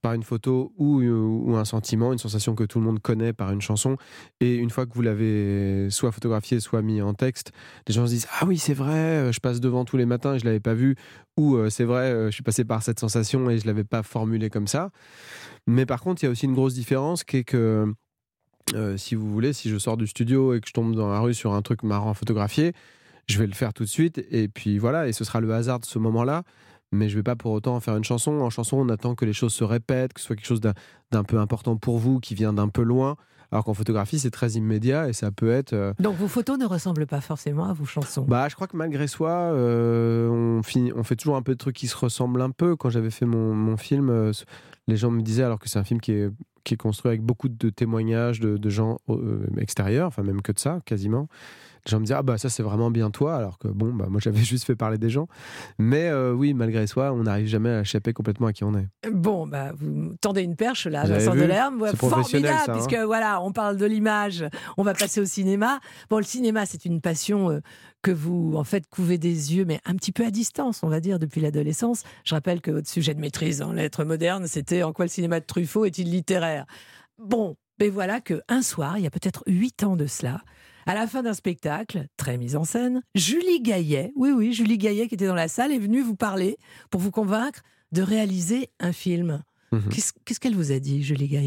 par une photo ou un sentiment, une sensation que tout le monde connaît par une chanson. Et une fois que vous l'avez soit photographié, soit mis en texte, les gens se disent « Ah oui, c'est vrai, je passe devant tous les matins et je ne l'avais pas vu » ou « C'est vrai, je suis passé par cette sensation et je ne l'avais pas formulée comme ça ». Mais par contre, il y a aussi une grosse différence qui est que si vous voulez, si je sors du studio et que je tombe dans la rue sur un truc marrant à photographier, je vais le faire tout de suite et puis voilà, et ce sera le hasard de ce moment-là. Mais je ne vais pas pour autant en faire une chanson. En chanson, on attend que les choses se répètent, que ce soit quelque chose d'un peu important pour vous, qui vient d'un peu loin. Alors qu'en photographie, c'est très immédiat et ça peut être... Donc vos photos ne ressemblent pas forcément à vos chansons. Je crois que malgré soi, on fait toujours un peu de trucs qui se ressemblent un peu. Quand j'avais fait mon film, les gens me disaient, alors que c'est un film qui est construit avec beaucoup de témoignages de gens extérieurs, enfin même que de ça, quasiment. Les gens me disaient, ça c'est vraiment bien toi, alors que moi j'avais juste fait parler des gens. Mais oui, malgré soi, on n'arrive jamais à échapper complètement à qui on est. Bon, vous tendez une perche là, Vous avez Vincent vu Delerme. C'est professionnel, formidable, ça, hein. puisque voilà, on parle de l'image, on va passer au cinéma. Bon, le cinéma, c'est une passion que vous, en fait, couvez des yeux, mais un petit peu à distance, on va dire, depuis l'adolescence. Je rappelle que votre sujet de maîtrise en lettres modernes, c'était « En quoi le cinéma de Truffaut est-il littéraire ?» Bon, mais voilà qu'un soir, il y a peut-être 8 ans de cela, à la fin d'un spectacle, très mis en scène, Julie Gaillet, oui, Julie Gaillet qui était dans la salle, est venue vous parler pour vous convaincre de réaliser un film. Qu'est-ce qu'elle vous a dit, Julie Gaillet ?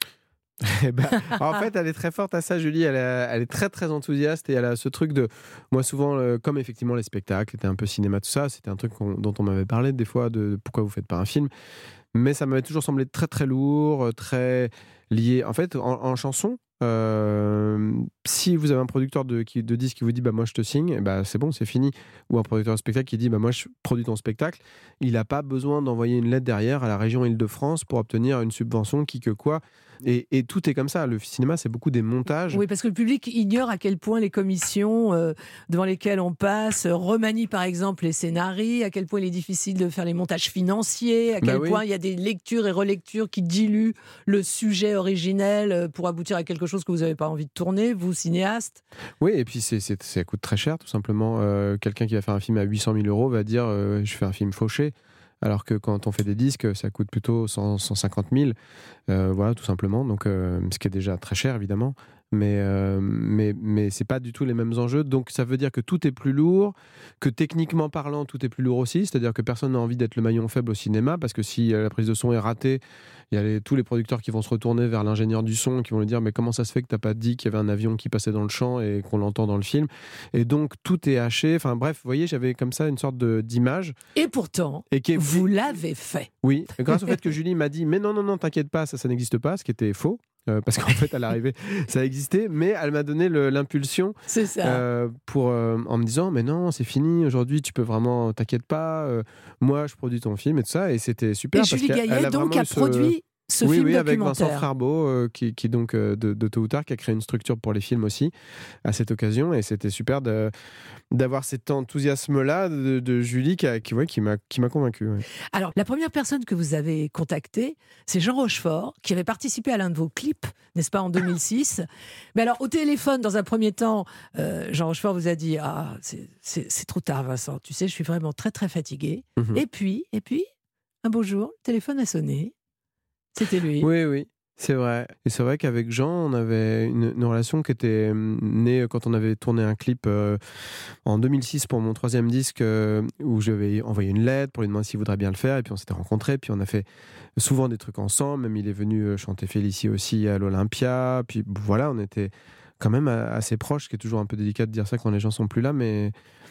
En fait, elle est très forte à ça, Julie. Elle est très, très enthousiaste et elle a ce truc de... Moi, souvent, comme effectivement les spectacles étaient un peu cinéma, tout ça, c'était un truc dont on m'avait parlé des fois, de pourquoi vous faites pas un film. Mais ça m'avait toujours semblé très, très lourd, très lié. En fait, en chanson, si vous avez un producteur de disque qui vous dit moi je te signe, c'est bon, c'est fini, ou un producteur de spectacle qui dit moi je produis ton spectacle, il n'a pas besoin d'envoyer une lettre derrière à la région Île-de-France pour obtenir une subvention qui que quoi, et tout est comme ça. Le cinéma, c'est beaucoup des montages. Oui, parce que le public ignore à quel point les commissions devant lesquelles on passe remanient par exemple les scénarios, à quel point il est difficile de faire les montages financiers, à quel point il y a des lectures et relectures qui diluent le sujet originel pour aboutir à quelque chose que vous n'avez pas envie de tourner, vous, cinéaste. Oui, et puis ça coûte très cher, tout simplement. Quelqu'un qui va faire un film à 800 000 € va dire je fais un film fauché. Alors que quand on fait des disques, ça coûte plutôt 150 000. Voilà, tout simplement. Donc, ce qui est déjà très cher, évidemment. Mais c'est pas du tout les mêmes enjeux. Donc, ça veut dire que tout est plus lourd, que techniquement parlant, tout est plus lourd aussi. C'est-à-dire que personne n'a envie d'être le maillon faible au cinéma, parce que si la prise de son est ratée, il y a tous les producteurs qui vont se retourner vers l'ingénieur du son, qui vont lui dire mais comment ça se fait que t'as pas dit qu'il y avait un avion qui passait dans le champ et qu'on l'entend dans le film. Et donc tout est haché. Enfin bref, vous voyez, j'avais comme ça une sorte d'image. Et pourtant, vous l'avez fait. Oui, grâce au fait que Julie m'a dit mais non, t'inquiète pas, ça n'existe pas, ce qui était faux. Parce qu'en fait, à l'arrivée, ça existait, mais elle m'a donné l'impulsion c'est ça. en me disant mais non, c'est fini, aujourd'hui tu peux vraiment, t'inquiète pas, moi je produis ton film et tout ça, et c'était super. Et Julie Gaillet donc a produit ce film documentaire. Avec Vincent Frarbeau, qui donc de Tôt ou Tard, qui a créé une structure pour les films aussi à cette occasion, et c'était super d'avoir cet enthousiasme-là de Julie qui m'a convaincu. Ouais. Alors, la première personne que vous avez contactée, c'est Jean Rochefort, qui avait participé à l'un de vos clips, n'est-ce pas, en 2006. Mais alors, au téléphone, dans un premier temps, Jean Rochefort vous a dit « Ah, c'est trop tard, Vincent, tu sais, je suis vraiment très, très fatigué. » Et puis, un beau jour, le téléphone a sonné. C'était lui. Oui, c'est vrai. Et c'est vrai qu'avec Jean, on avait une relation qui était née quand on avait tourné un clip en 2006 pour mon 3e disque, où je lui avais envoyé une lettre pour lui demander s'il voudrait bien le faire. Et puis on s'était rencontrés, puis on a fait souvent des trucs ensemble. Même il est venu chanter Félicie aussi à l'Olympia. Puis voilà, on était quand même assez proches, ce qui est toujours un peu délicat de dire ça quand les gens sont plus là, mais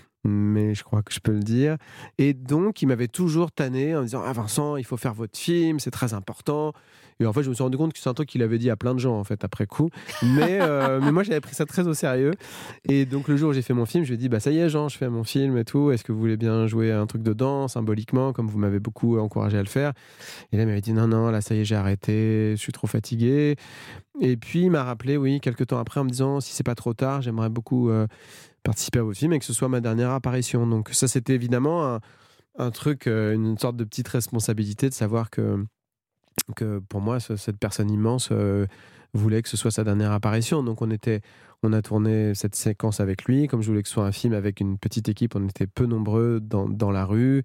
je crois que je peux le dire. Et donc, il m'avait toujours tanné en me disant « Ah Vincent, il faut faire votre film, c'est très important. » Et en fait, je me suis rendu compte que c'est un truc qu'il avait dit à plein de gens, en fait, après coup. Mais moi, j'avais pris ça très au sérieux. Et donc, le jour où j'ai fait mon film, je lui ai dit « Ça y est, Jean, je fais mon film et tout. Est-ce que vous voulez bien jouer un truc dedans, symboliquement, comme vous m'avez beaucoup encouragé à le faire ?» Et là, il m'avait dit « Non, là, ça y est, j'ai arrêté. Je suis trop fatigué. » Et puis, il m'a rappelé, oui, quelques temps après, en me disant « Si c'est pas trop tard, j'aimerais beaucoup... participer à votre film et que ce soit ma dernière apparition. » Donc ça, c'était évidemment un truc, une sorte de petite responsabilité de savoir que pour moi, cette personne immense voulait que ce soit sa dernière apparition. Donc on a tourné cette séquence avec lui. Comme je voulais que ce soit un film avec une petite équipe, on était peu nombreux dans la rue.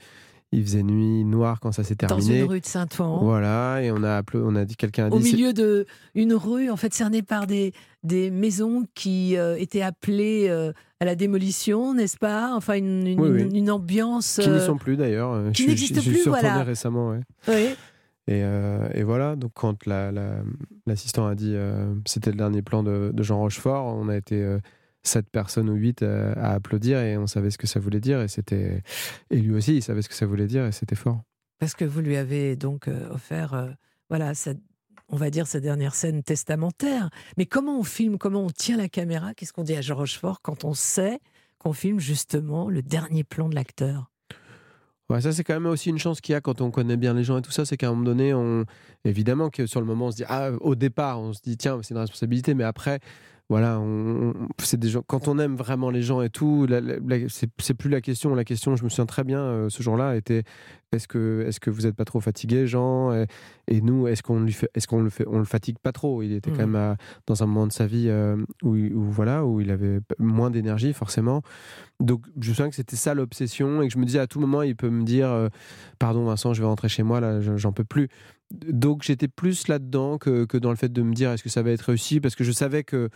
il faisait nuit noire quand ça s'est terminé. Dans une rue de Saint-Ouen. Voilà, et on a dit, quelqu'un a dit... Au milieu d'une rue, en fait, cernée par des maisons qui étaient appelées à la démolition, n'est-ce pas? Enfin, une ambiance... Qui n'y sont plus, d'ailleurs. Qui n'existe plus, voilà. Récemment, ouais. Oui. Et voilà, donc quand l'assistant a dit c'était le dernier plan de Jean Rochefort, on a été 7 personnes ou 8 à applaudir, et on savait ce que ça voulait dire, et lui aussi il savait ce que ça voulait dire, et c'était fort. Parce que vous lui avez donc offert voilà, on va dire sa dernière scène testamentaire. Mais comment on filme, comment on tient la caméra? Qu'est-ce qu'on dit à Jean Rochefort quand on sait qu'on filme justement le dernier plan de l'acteur? Ouais, ça c'est quand même aussi une chance qu'il y a quand on connaît bien les gens et tout ça, c'est qu'à un moment donné, évidemment que sur le moment on se dit, au départ on se dit tiens c'est une responsabilité, mais après voilà, c'est des gens, quand on aime vraiment les gens et tout, c'est plus la question. La question, je me souviens très bien, ce jour-là, était est-ce que vous n'êtes pas trop fatigué, Jean, et nous, on le fatigue pas trop? Il était quand même dans un moment de sa vie où il avait moins d'énergie forcément. Donc je me souviens que c'était ça l'obsession, et que je me disais à tout moment il peut me dire pardon Vincent, je vais rentrer chez moi là, j'en peux plus. Donc j'étais plus là-dedans que dans le fait de me dire est-ce que ça va être réussi, parce que je savais que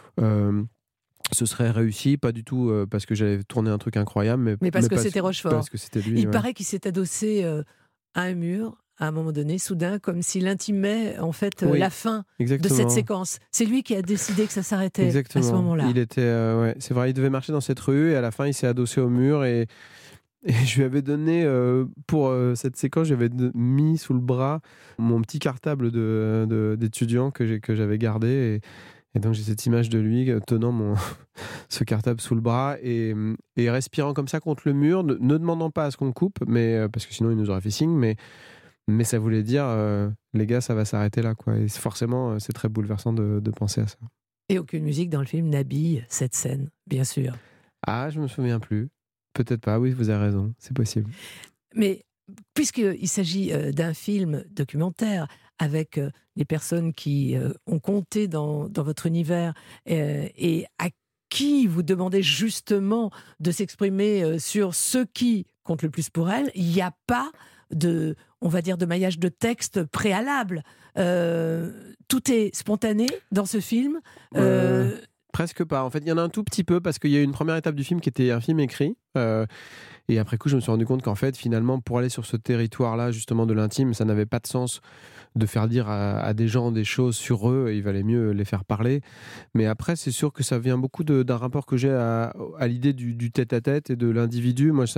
ce serait réussi, pas du tout parce que j'avais tourné un truc incroyable, mais parce que c'était Rochefort. Parce que c'était lui. Il paraît qu'il s'est adossé à un mur à un moment donné, soudain, comme s'il intimait en fait la fin de cette séquence. C'est lui qui a décidé que ça s'arrêtait à ce moment-là. Il était, c'est vrai, il devait marcher dans cette rue, et à la fin il s'est adossé au mur, et je lui avais donné, pour cette séquence, j'avais mis sous le bras mon petit cartable d'étudiant que j'avais gardé. Et donc j'ai cette image de lui tenant ce cartable sous le bras et respirant comme ça contre le mur, ne demandant pas à ce qu'on coupe, mais, parce que sinon il nous aurait fait signe, mais ça voulait dire, les gars, ça va s'arrêter là, quoi. Et forcément, c'est très bouleversant de penser à ça. Et aucune musique dans le film n'habille cette scène, bien sûr. Ah, je me souviens plus. Peut-être pas, oui, vous avez raison, c'est possible. Mais puisqu'il s'agit d'un film documentaire avec des personnes qui ont compté dans votre univers et à qui vous demandez justement de s'exprimer sur ce qui compte le plus pour elles, il n'y a pas on va dire, de maillage de texte préalable. Tout est spontané dans ce film. Presque pas. En fait, il y en a un tout petit peu, parce qu'il y a eu une première étape du film qui était un film écrit. Et après coup, je me suis rendu compte qu'en fait, finalement, pour aller sur ce territoire-là, justement, de l'intime, ça n'avait pas de sens de faire dire à des gens des choses sur eux, et il valait mieux les faire parler. Mais après, c'est sûr que ça vient beaucoup d'un rapport que j'ai à l'idée du tête-à-tête et de l'individu. Moi,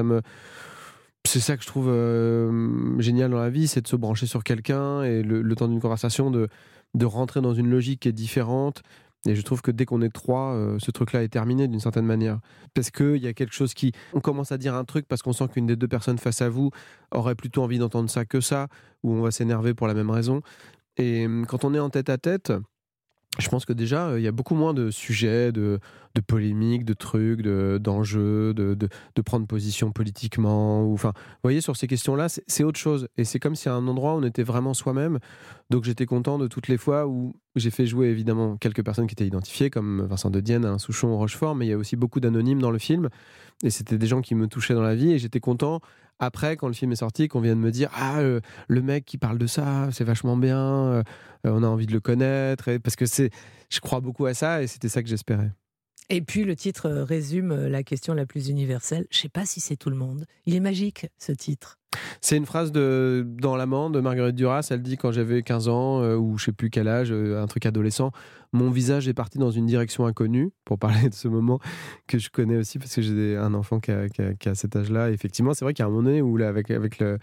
c'est ça que je trouve génial dans la vie, c'est de se brancher sur quelqu'un, et le temps d'une conversation, de rentrer dans une logique qui est différente. Et je trouve que dès qu'on est 3, ce truc-là est terminé d'une certaine manière. Parce qu'il y a quelque chose on commence à dire un truc parce qu'on sent qu'une des 2 personnes face à vous aurait plutôt envie d'entendre ça que ça, ou on va s'énerver pour la même raison. Et quand on est en tête-à-tête, je pense que déjà, il y a beaucoup moins de sujets, de polémiques, de trucs, d'enjeux, de prendre position politiquement. Enfin, vous voyez, sur ces questions-là, c'est autre chose. Et c'est comme si à un endroit, on était vraiment soi-même. Donc j'étais content de toutes les fois où j'ai fait jouer, évidemment, quelques personnes qui étaient identifiées, comme Vincent de Dienne, Alain Souchon, Rochefort, mais il y a aussi beaucoup d'anonymes dans le film. Et c'était des gens qui me touchaient dans la vie, et j'étais content, après, quand le film est sorti, qu'on vienne me dire « Ah, le mec qui parle de ça, c'est vachement bien, on a envie de le connaître. » Parce que je crois beaucoup à ça, et c'était ça que j'espérais. Et puis le titre résume la question la plus universelle. Je ne sais pas si c'est tout le monde. Il est magique, ce titre. C'est une phrase dans l'amant de Marguerite Duras. Elle dit, quand j'avais 15 ans, ou je ne sais plus quel âge, un truc adolescent, mon visage est parti dans une direction inconnue, pour parler de ce moment que je connais aussi, parce que j'ai un enfant qui a cet âge-là. Et effectivement, c'est vrai qu'il y a un moment donné où, là, avec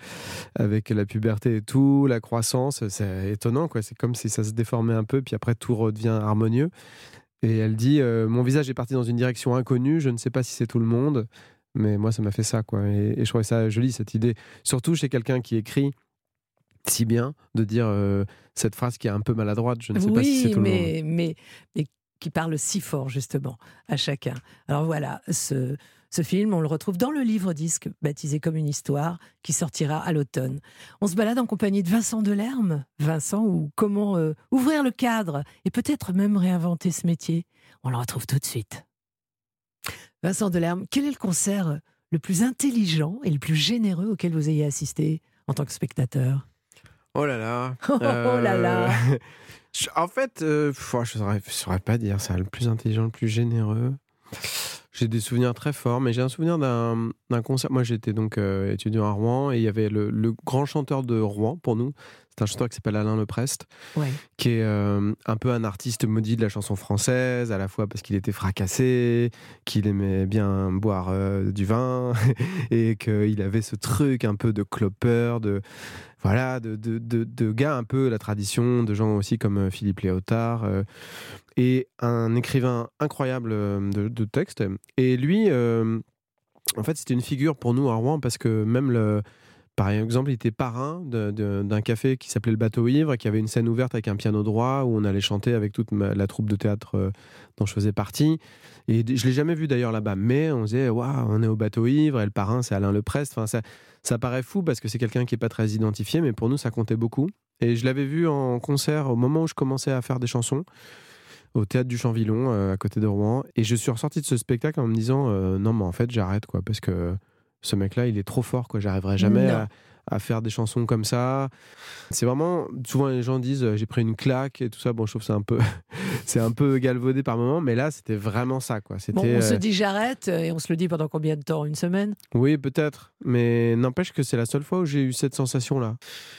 la puberté et tout, la croissance, c'est étonnant, quoi. C'est comme si ça se déformait un peu, puis après tout redevient harmonieux. Et elle dit, mon visage est parti dans une direction inconnue, je ne sais pas si c'est tout le monde, mais moi ça m'a fait ça, quoi. Et je trouvais ça joli, cette idée, surtout chez quelqu'un qui écrit si bien, de dire cette phrase qui est un peu maladroite, je ne sais pas si c'est tout le monde. Mais qui parle si fort, justement, à chacun. Alors voilà, ce film, on le retrouve dans le livre-disque baptisé Comme une histoire, qui sortira à l'automne. On se balade en compagnie de Vincent Delerme. Vincent, ou comment ouvrir le cadre et peut-être même réinventer ce métier. On le retrouve tout de suite. Vincent Delerme, quel est le concert le plus intelligent et le plus généreux auquel vous ayez assisté en tant que spectateur? Oh là là. Oh là là. En fait, je saurais pas dire ça. Le plus intelligent, le plus généreux. J'ai des souvenirs très forts, mais j'ai un souvenir d'un concert. Moi, j'étais donc étudiant à Rouen et il y avait le grand chanteur de Rouen pour nous. C'est un chanteur qui s'appelle Alain Leprest, Ouais. qui est un peu un artiste maudit de la chanson française, à la fois parce qu'il était fracassé, qu'il aimait bien boire du vin et qu'il avait ce truc un peu de clopeur, de gars un peu la tradition, de gens aussi comme Philippe Léotard, et un écrivain incroyable de textes. Et lui, en fait, c'était une figure pour nous à Rouen parce que même par exemple, il était parrain d'un café qui s'appelait le Bateau Ivre, qui avait une scène ouverte avec un piano droit où on allait chanter avec toute la troupe de théâtre dont je faisais partie. Et je l'ai jamais vu d'ailleurs là-bas, mais on disait waouh, on est au Bateau Ivre et le parrain c'est Alain Leprest. Enfin, ça paraît fou parce que c'est quelqu'un qui est pas très identifié, mais pour nous ça comptait beaucoup. Et je l'avais vu en concert au moment où je commençais à faire des chansons au théâtre du Champvillon à côté de Rouen. Et je suis ressorti de ce spectacle en me disant non, mais en fait j'arrête quoi, parce que ce mec-là, il est trop fort, quoi. J'arriverai jamais à faire des chansons comme ça. C'est vraiment, souvent les gens disent j'ai pris une claque et tout ça. Bon, je trouve que c'est un peu galvaudé par moment, mais là, c'était vraiment ça, quoi. Bon, on se dit j'arrête et on se le dit pendant combien de temps? Une semaine? Oui, peut-être, mais n'empêche que c'est la seule fois où j'ai eu cette sensation-là.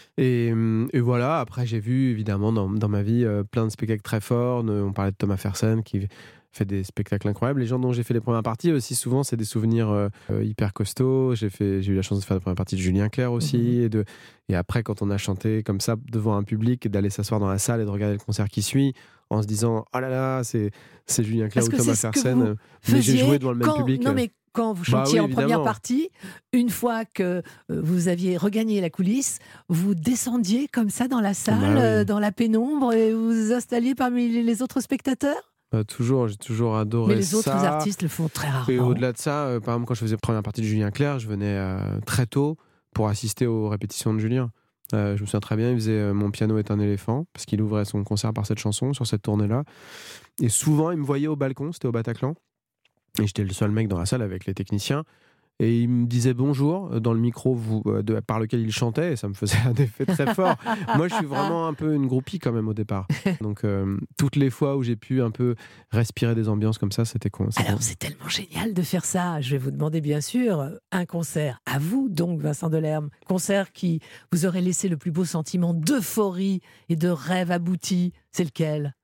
Et voilà, après, j'ai vu évidemment dans ma vie plein de spectacles très forts. On parlait de Thomas Fersen qui fait des spectacles incroyables. Les gens dont j'ai fait les premières parties aussi, souvent, c'est des souvenirs hyper costauds. J'ai eu la chance de faire la première partie de Julien Clerc aussi. Et après, quand on a chanté comme ça devant un public, et d'aller s'asseoir dans la salle et de regarder le concert qui suit, en se disant « Oh là là, c'est Julien Clerc ou Thomas Fersen. » Mais j'ai joué devant le même public. Non, mais quand vous chantiez en première partie, une fois que vous aviez regagné la coulisse, vous descendiez comme ça dans la salle, dans la pénombre, et vous vous installiez parmi les autres spectateurs? Toujours, j'ai toujours adoré ça. Mais les autres artistes le font très rarement. Et au-delà de ça, par exemple, quand je faisais la première partie de Julien Clerc, je venais très tôt pour assister aux répétitions de Julien. Je me souviens très bien, il faisait Mon piano est un éléphant, parce qu'il ouvrait son concert par cette chanson, sur cette tournée-là. Et souvent, il me voyait au balcon, c'était au Bataclan. Et j'étais le seul mec dans la salle avec les techniciens. Et il me disait bonjour dans le micro par lequel il chantait, et ça me faisait un effet très fort. Moi, je suis vraiment un peu une groupie quand même au départ. Donc, toutes les fois où j'ai pu un peu respirer des ambiances comme ça, c'était con. Alors, c'est tellement génial de faire ça. Je vais vous demander, bien sûr, un concert à vous, donc, Vincent Delerme. Concert qui vous aurait laissé le plus beau sentiment d'euphorie et de rêve abouti. C'est lequel?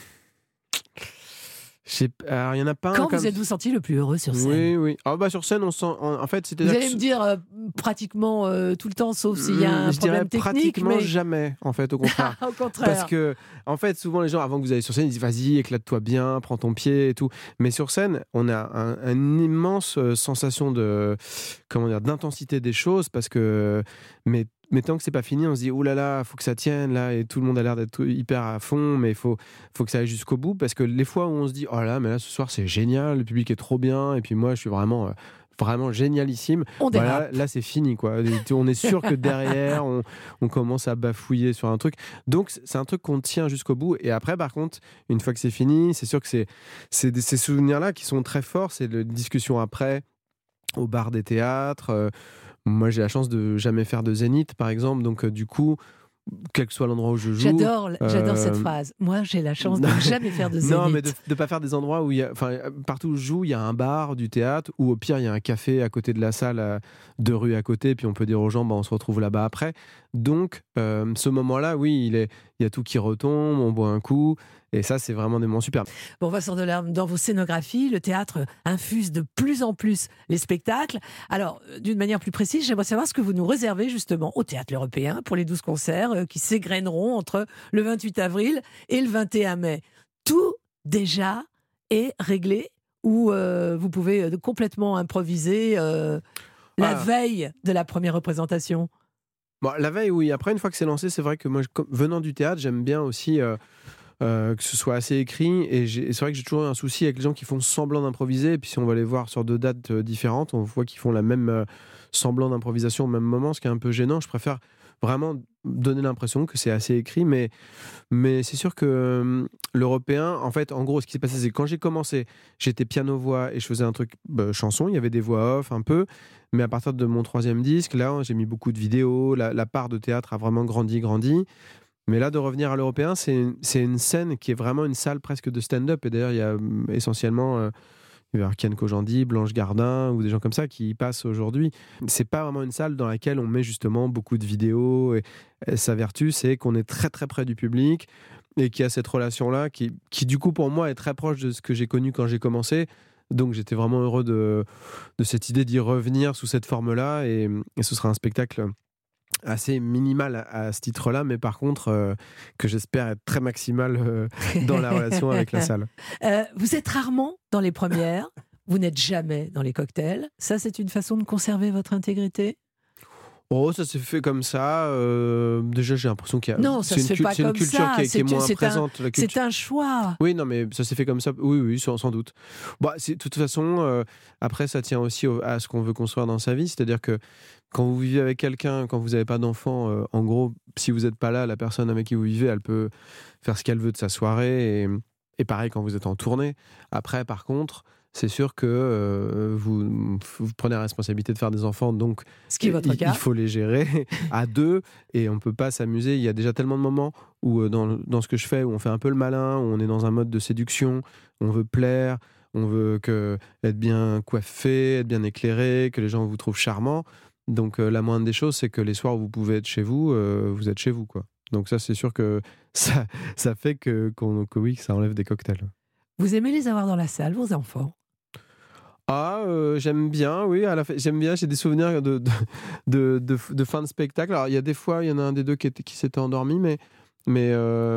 Alors, il y en a pas Quand vous êtes-vous senti le plus heureux sur scène? Oui. Sur scène, on sent. En fait, c'était. Vous allez me dire pratiquement tout le temps, sauf s'il y a un problème technique. Pratiquement jamais, en fait, au contraire. Au contraire. Parce que, en fait, souvent les gens, avant que vous ayez sur scène, ils disent vas-y, éclate-toi bien, prends ton pied et tout. Mais sur scène, on a une immense sensation d'intensité des choses, parce que. Mais tant que c'est pas fini, on se dit oh là là, faut que ça tienne là, et tout le monde a l'air d'être hyper à fond, mais faut que ça aille jusqu'au bout, parce que les fois où on se dit oh là, mais là ce soir c'est génial, le public est trop bien, et puis moi je suis vraiment génialissime. Là c'est fini quoi. On est sûr que derrière on commence à bafouiller sur un truc. Donc c'est un truc qu'on tient jusqu'au bout. Et après par contre, une fois que c'est fini, c'est sûr que c'est ces souvenirs là qui sont très forts. C'est la discussion après au bar des théâtres. Moi, j'ai la chance de jamais faire de zénith, par exemple. Donc, du coup, quel que soit l'endroit où je joue... J'adore cette phrase. Moi, j'ai la chance de jamais faire de zénith. Non, mais de ne pas faire des endroits où partout où je joue, il y a un bar, du théâtre, ou au pire, il y a un café à côté de la salle, 2 rues à côté, puis on peut dire aux gens, on se retrouve là-bas après. Donc, ce moment-là, oui, il y a tout qui retombe, on boit un coup, et ça, c'est vraiment des moments super. Bon, Vincent Delerme, dans vos scénographies, le théâtre infuse de plus en plus les spectacles. Alors, d'une manière plus précise, j'aimerais savoir ce que vous nous réservez justement au Théâtre L'Européen pour les 12 concerts qui s'égrèneront entre le 28 avril et le 21 mai. Tout déjà est réglé, ou vous pouvez complètement improviser la veille de la première représentation? La veille, oui. Après, une fois que c'est lancé, c'est vrai que moi, venant du théâtre, j'aime bien aussi que ce soit assez écrit. Et c'est vrai que j'ai toujours eu un souci avec les gens qui font semblant d'improviser. Et puis si on va les voir sur 2 dates différentes, on voit qu'ils font la même semblant d'improvisation au même moment, ce qui est un peu gênant. Je préfère vraiment donner l'impression que c'est assez écrit, mais c'est sûr que l'européen, en fait, en gros, ce qui s'est passé, c'est que quand j'ai commencé, j'étais piano-voix et je faisais un truc chanson, il y avait des voix off un peu, mais à partir de mon 3e disque, là, j'ai mis beaucoup de vidéos, la part de théâtre a vraiment grandi. Mais là, de revenir à l'européen, c'est une scène qui est vraiment une salle presque de stand-up. Et d'ailleurs, il y a essentiellement il va y avoir Kian Kojandi, Blanche Gardin ou des gens comme ça qui y passent aujourd'hui. C'est pas vraiment une salle dans laquelle on met justement beaucoup de vidéos. Et sa vertu, c'est qu'on est très très près du public et qu'il y a cette relation-là qui du coup, pour moi, est très proche de ce que j'ai connu quand j'ai commencé. Donc j'étais vraiment heureux de cette idée d'y revenir sous cette forme-là. Et ce sera un spectacle assez minimal à ce titre-là, mais par contre que j'espère être très maximal dans la relation avec la salle. Vous êtes rarement dans les premières, vous n'êtes jamais dans les cocktails. Ça, c'est une façon de conserver votre intégrité? Oh, ça s'est fait comme ça. Déjà, j'ai l'impression qu'il y a. Non, ça se fait pas comme ça. C'est une culture qui est moins présente. C'est un choix. Oui, non, mais ça s'est fait comme ça. Oui, sans doute. Bah, de toute façon, après, ça tient aussi à ce qu'on veut construire dans sa vie. C'est-à-dire que quand vous vivez avec quelqu'un, quand vous n'avez pas d'enfant, en gros, si vous n'êtes pas là, la personne avec qui vous vivez, elle peut faire ce qu'elle veut de sa soirée. Et pareil quand vous êtes en tournée. Après, par contre, c'est sûr que vous prenez la responsabilité de faire des enfants, donc ce qui est votre cas. Il faut les gérer à deux et on ne peut pas s'amuser. Il y a déjà tellement de moments où dans ce que je fais, où on fait un peu le malin, où on est dans un mode de séduction, on veut plaire, on veut être bien coiffé, être bien éclairé, que les gens vous trouvent charmant. Donc la moindre des choses, c'est que les soirs où vous pouvez être chez vous, vous êtes chez vous, quoi. Donc ça, c'est sûr que ça fait que oui, que ça enlève des cocktails. Vous aimez les avoir dans la salle, vos enfants? J'aime bien, oui. J'aime bien. J'ai des souvenirs de fin de spectacle. Alors, il y a des fois, il y en a un des deux qui s'était endormi, mais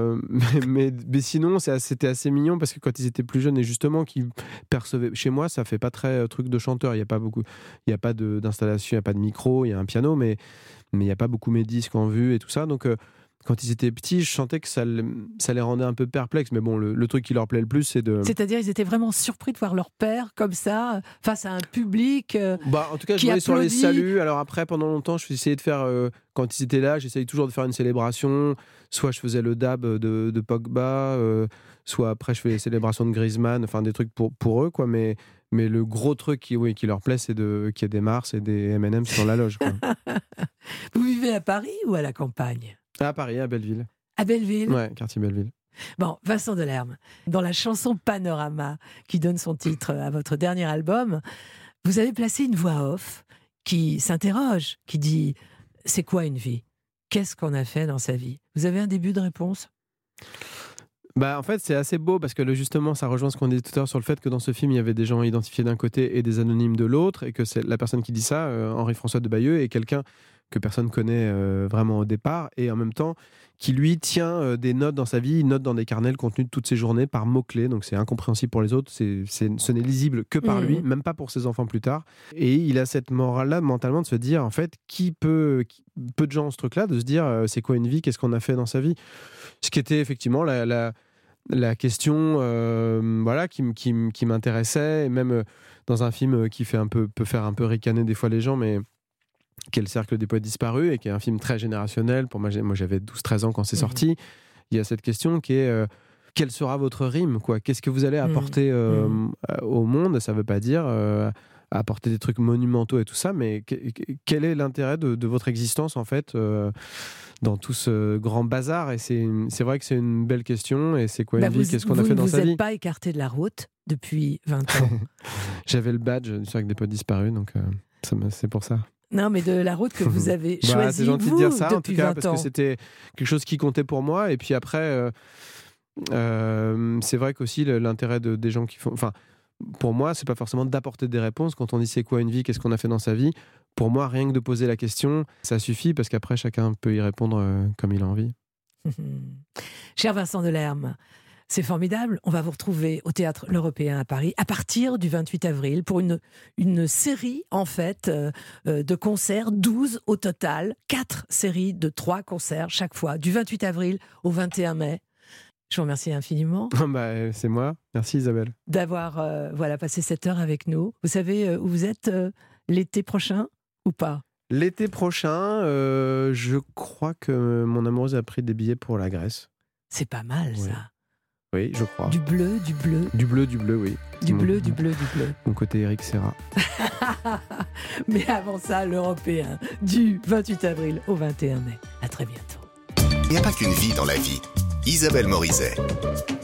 sinon, c'était assez mignon parce que quand ils étaient plus jeunes et justement qu'ils percevaient. Chez moi, ça fait pas très truc de chanteur. Il y a pas beaucoup, il y a pas d'installation, il y a pas de micro, il y a un piano, mais il y a pas beaucoup mes disques en vue et tout ça. Donc quand ils étaient petits, je sentais que ça les rendait un peu perplexes. Mais bon, le truc qui leur plaît le plus, c'est de... C'est-à-dire, ils étaient vraiment surpris de voir leur père comme ça, face à un public en tout cas, je voulais sur les saluts. Alors après, pendant longtemps, je essayais de faire... quand ils étaient là, j'essayais toujours de faire une célébration. Soit je faisais le dab de Pogba, soit après, je faisais les célébrations de Griezmann. Enfin, des trucs pour eux, quoi. Mais le gros truc qui leur plaît, c'est qu'il y ait des Mars et des M&M's dans la loge, quoi. Vous vivez à Paris ou à la campagne? À Paris, à Belleville. À Belleville? Ouais, quartier Belleville. Bon, Vincent Delerme, dans la chanson Panorama, qui donne son titre à votre dernier album, vous avez placé une voix off qui s'interroge, qui dit « C'est quoi une vie? Qu'est-ce qu'on a fait dans sa vie ?» Vous avez un début de réponse? En fait, c'est assez beau parce que justement, ça rejoint ce qu'on disait tout à l'heure sur le fait que dans ce film, il y avait des gens identifiés d'un côté et des anonymes de l'autre, et que c'est la personne qui dit ça, Henri-François de Bayeux, est quelqu'un que personne connaît vraiment au départ, et en même temps qui lui tient des notes dans sa vie, il note dans des carnets le contenu de toutes ses journées par mots-clés, donc c'est incompréhensible pour les autres, ce n'est lisible que par lui, même pas pour ses enfants plus tard, et il a cette morale-là mentalement de se dire, en fait, peu de gens ont ce truc-là, de se dire c'est quoi une vie, qu'est-ce qu'on a fait dans sa vie, ce qui était effectivement la question qui m'intéressait, et même dans un film qui peut faire un peu ricaner des fois les gens, mais qui est Le Cercle des Poètes Disparus, et qui est un film très générationnel. Pour moi j'avais 12-13 ans quand c'est sorti. Il y a cette question qui est quelle sera votre rime, quoi? Qu'est-ce que vous allez apporter au monde? Ça ne veut pas dire apporter des trucs monumentaux et tout ça, mais quel est l'intérêt de votre existence, en fait, dans tout ce grand bazar? Et c'est vrai que c'est une belle question. Et c'est quoi une vie? Qu'est-ce qu'on a fait dans sa vie? Vous n'êtes pas écarté de la route depuis 20 ans. J'avais le badge du Cercle des Poètes Disparus, donc c'est pour ça. Non, mais de la route que vous avez choisie, c'est gentil de dire ça, en tout cas, 20 parce ans. que c'était quelque chose qui comptait pour moi. Et puis après, c'est vrai qu'aussi l'intérêt des gens qui font... Enfin, pour moi, c'est pas forcément d'apporter des réponses. Quand on dit c'est quoi une vie, qu'est-ce qu'on a fait dans sa vie, pour moi, rien que de poser la question, ça suffit, parce qu'après, chacun peut y répondre comme il a envie. Cher Vincent Delerme, c'est formidable. On va vous retrouver au Théâtre L'Européen à Paris à partir du 28 avril pour une série, en fait, de concerts, 12 au total, 4 séries de 3 concerts chaque fois, du 28 avril au 21 mai. Je vous remercie infiniment. C'est moi. Merci Isabelle. D'avoir passé cette heure avec nous. Vous savez où vous êtes l'été prochain ou pas? L'été prochain, je crois que mon amoureuse a pris des billets pour la Grèce. C'est pas mal, Ouais. ça. Oui, je crois. Du bleu, Du bleu, oui. du Mon- bleu, du bleu, du bleu. Mon côté Eric Serra. Mais avant ça, l'Européen, du 28 avril au 21 mai. À très bientôt. Il n'y a pas qu'une vie dans la vie. Isabelle Morizet.